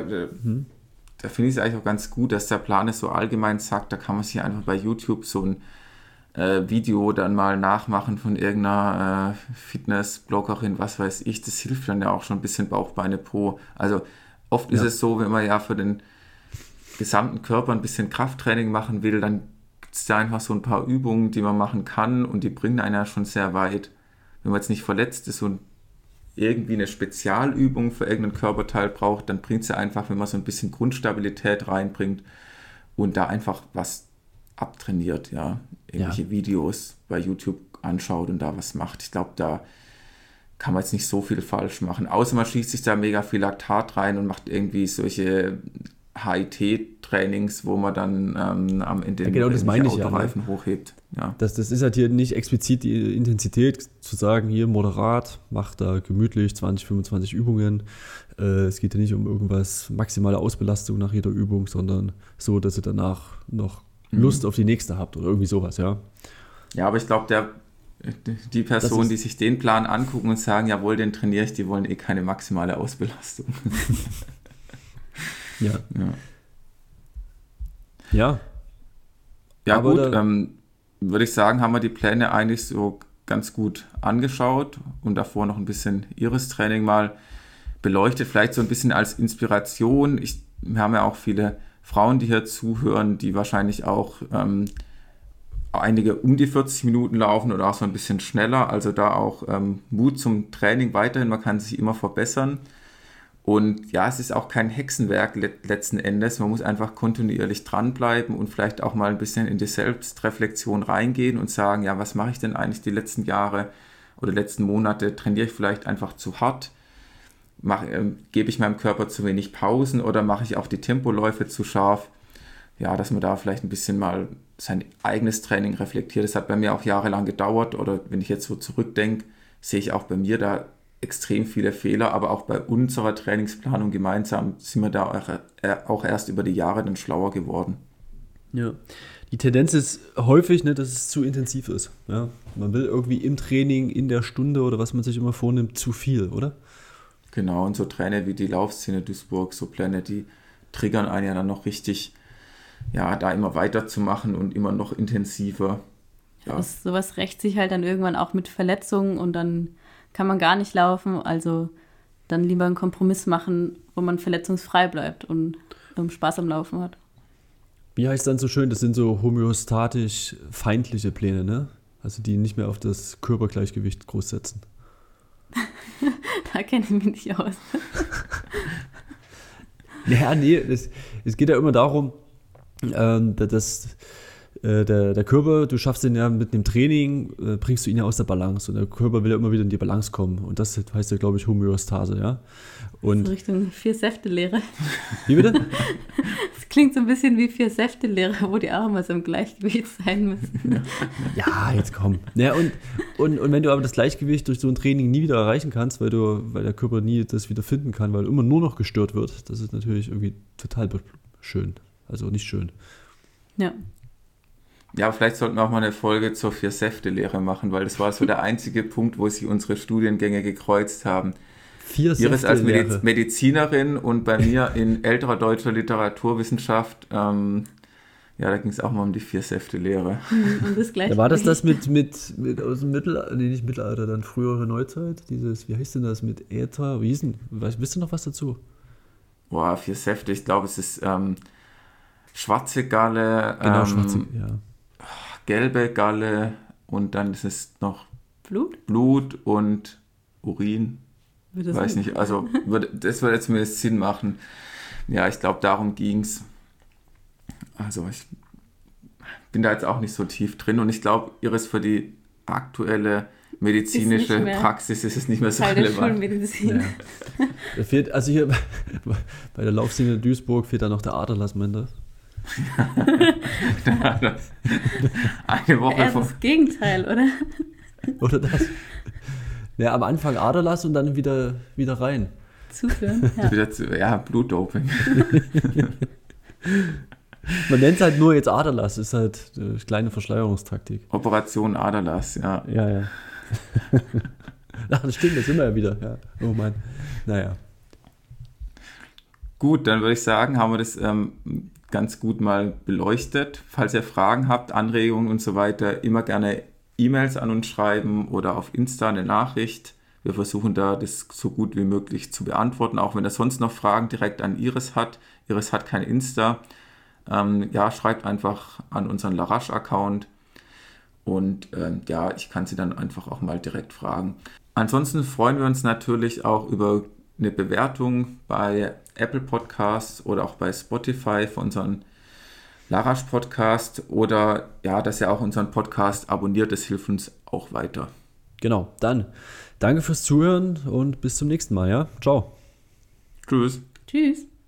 da finde ich es eigentlich auch ganz gut, dass der Plan es so allgemein sagt, da kann man sich einfach bei YouTube so ein Video dann mal nachmachen von irgendeiner Fitness-Bloggerin, was weiß ich, das hilft dann ja auch schon ein bisschen Bauch, Beine, Po. Also oft ist es so, wenn man ja für den gesamten Körper ein bisschen Krafttraining machen will, dann gibt es da einfach so ein paar Übungen, die man machen kann und die bringen einen ja schon sehr weit. Wenn man jetzt nicht verletzt ist und irgendwie eine Spezialübung für irgendeinen Körperteil braucht, dann bringt es ja einfach, wenn man so ein bisschen Grundstabilität reinbringt und da einfach was abtrainiert, irgendwelche Videos bei YouTube anschaut und da was macht. Ich glaube, da kann man jetzt nicht so viel falsch machen, außer man schießt sich da mega viel Laktat rein und macht irgendwie solche HIIT-Trainings, wo man dann am Ende den Autoreifen hochhebt. Ja. Das ist halt hier nicht explizit die Intensität zu sagen, hier moderat, macht da gemütlich 20, 25 Übungen. Es geht ja nicht um irgendwas, maximale Ausbelastung nach jeder Übung, sondern so, dass ihr danach noch Lust auf die nächste habt oder irgendwie sowas, ja. Ja, aber ich glaube, die Personen, die sich den Plan angucken und sagen, jawohl, den trainiere ich, die wollen eh keine maximale Ausbelastung. Ja. Ja, gut, würde ich sagen, haben wir die Pläne eigentlich so ganz gut angeschaut und davor noch ein bisschen Iris-Training mal beleuchtet, vielleicht so ein bisschen als Inspiration. Wir haben ja auch viele Frauen, die hier zuhören, die wahrscheinlich auch einige um die 40 Minuten laufen oder auch so ein bisschen schneller, also da auch Mut zum Training weiterhin, man kann sich immer verbessern Und ja, es ist auch kein Hexenwerk letzten Endes. Man muss einfach kontinuierlich dranbleiben und vielleicht auch mal ein bisschen in die Selbstreflexion reingehen und sagen, ja, was mache ich denn eigentlich die letzten Jahre oder letzten Monate? Trainiere ich vielleicht einfach zu hart? Gebe ich meinem Körper zu wenig Pausen oder mache ich auch die Tempoläufe zu scharf? Ja, dass man da vielleicht ein bisschen mal sein eigenes Training reflektiert. Das hat bei mir auch jahrelang gedauert, oder wenn ich jetzt so zurückdenke, sehe ich auch bei mir da extrem viele Fehler, aber auch bei unserer Trainingsplanung gemeinsam sind wir da auch erst über die Jahre dann schlauer geworden. Ja, die Tendenz ist häufig, ne, dass es zu intensiv ist. Ja? Man will irgendwie im Training, in der Stunde oder was man sich immer vornimmt, zu viel, oder? Genau, und so Trainer wie die Laufszene Duisburg, so Pläne, die triggern einen ja dann noch richtig, ja, da immer weiterzumachen und immer noch intensiver. Ja. Sowas rächt sich halt dann irgendwann auch mit Verletzungen und dann kann man gar nicht laufen. Also dann lieber einen Kompromiss machen, wo man verletzungsfrei bleibt und Spaß am Laufen hat. Wie heißt dann so schön, das sind so homöostatisch feindliche Pläne, ne? Also die nicht mehr auf das Körpergleichgewicht groß setzen. Da kenne ich mich nicht aus. Ja, nee, es geht ja immer darum, dass der Körper, du schaffst den ja mit einem Training, bringst du ihn ja aus der Balance und der Körper will ja immer wieder in die Balance kommen und das heißt ja, glaube ich, Homöostase, ja. Und so Richtung 4-Säfte-Lehre. Wie bitte? Das klingt so ein bisschen wie 4-Säfte-Lehre, wo die Arme so im Gleichgewicht sein müssen. Ja, jetzt komm. Ja, und wenn du aber das Gleichgewicht durch so ein Training nie wieder erreichen kannst, weil der Körper nie das wieder finden kann, weil immer nur noch gestört wird, das ist natürlich irgendwie total schön. Also nicht schön. Ja. Ja, vielleicht sollten wir auch mal eine Folge zur 4-Säfte-Lehre machen, weil das war so der einzige Punkt, wo sich unsere Studiengänge gekreuzt haben. 4-Säfte-Lehre. Iris als Medizinerin und bei mir in älterer deutscher Literaturwissenschaft, ja, da ging es auch mal um die 4-Säfte-Lehre. Und das Ja, war das mit aus dem Mittelalter, nee, nicht Mittelalter, dann frühere Neuzeit? Wie heißt denn das mit Äther? Wisst ihr noch was dazu? Boah, 4 Säfte, ich glaube, es ist schwarze Galle, Genau, schwarze, ja. gelbe Galle und dann ist es noch Blut und Urin. Weiß nicht, also das würde jetzt zumindest Sinn machen. Ja, ich glaube, darum ging es. Also ich bin da jetzt auch nicht so tief drin und ich glaube, Iris, für die aktuelle medizinische Praxis ist es nicht mehr so relevant. Schulmedizin. Ja. Da fehlt, also hier bei der Laufszene Duisburg fehlt da noch der Aderlass, meint das? Eine Woche eher das Gegenteil, oder? Oder das? Ja, am Anfang Aderlass und dann wieder rein. Zuführen, ja. Ja, Blutdoping. Man nennt es halt nur jetzt Aderlass, ist halt eine kleine Verschleierungstaktik. Operation Aderlass, ja. Ja. Ach, das stimmt, das sind wir ja wieder. Ja. Oh Mann. Naja. Gut, dann würde ich sagen, haben wir das ganz gut mal beleuchtet. Falls ihr Fragen habt, Anregungen und so weiter, immer gerne E-Mails an uns schreiben oder auf Insta eine Nachricht. Wir versuchen da das so gut wie möglich zu beantworten, auch wenn ihr sonst noch Fragen direkt an Iris hat. Iris hat kein Insta. Ja, schreibt einfach an unseren Larache-Account und ja, ich kann sie dann einfach auch mal direkt fragen. Ansonsten freuen wir uns natürlich auch über eine Bewertung bei Apple Podcasts oder auch bei Spotify für unseren Larache Podcast oder ja, dass ihr auch unseren Podcast abonniert, das hilft uns auch weiter. Genau, dann danke fürs Zuhören und bis zum nächsten Mal, ja? Ciao. Tschüss. Tschüss.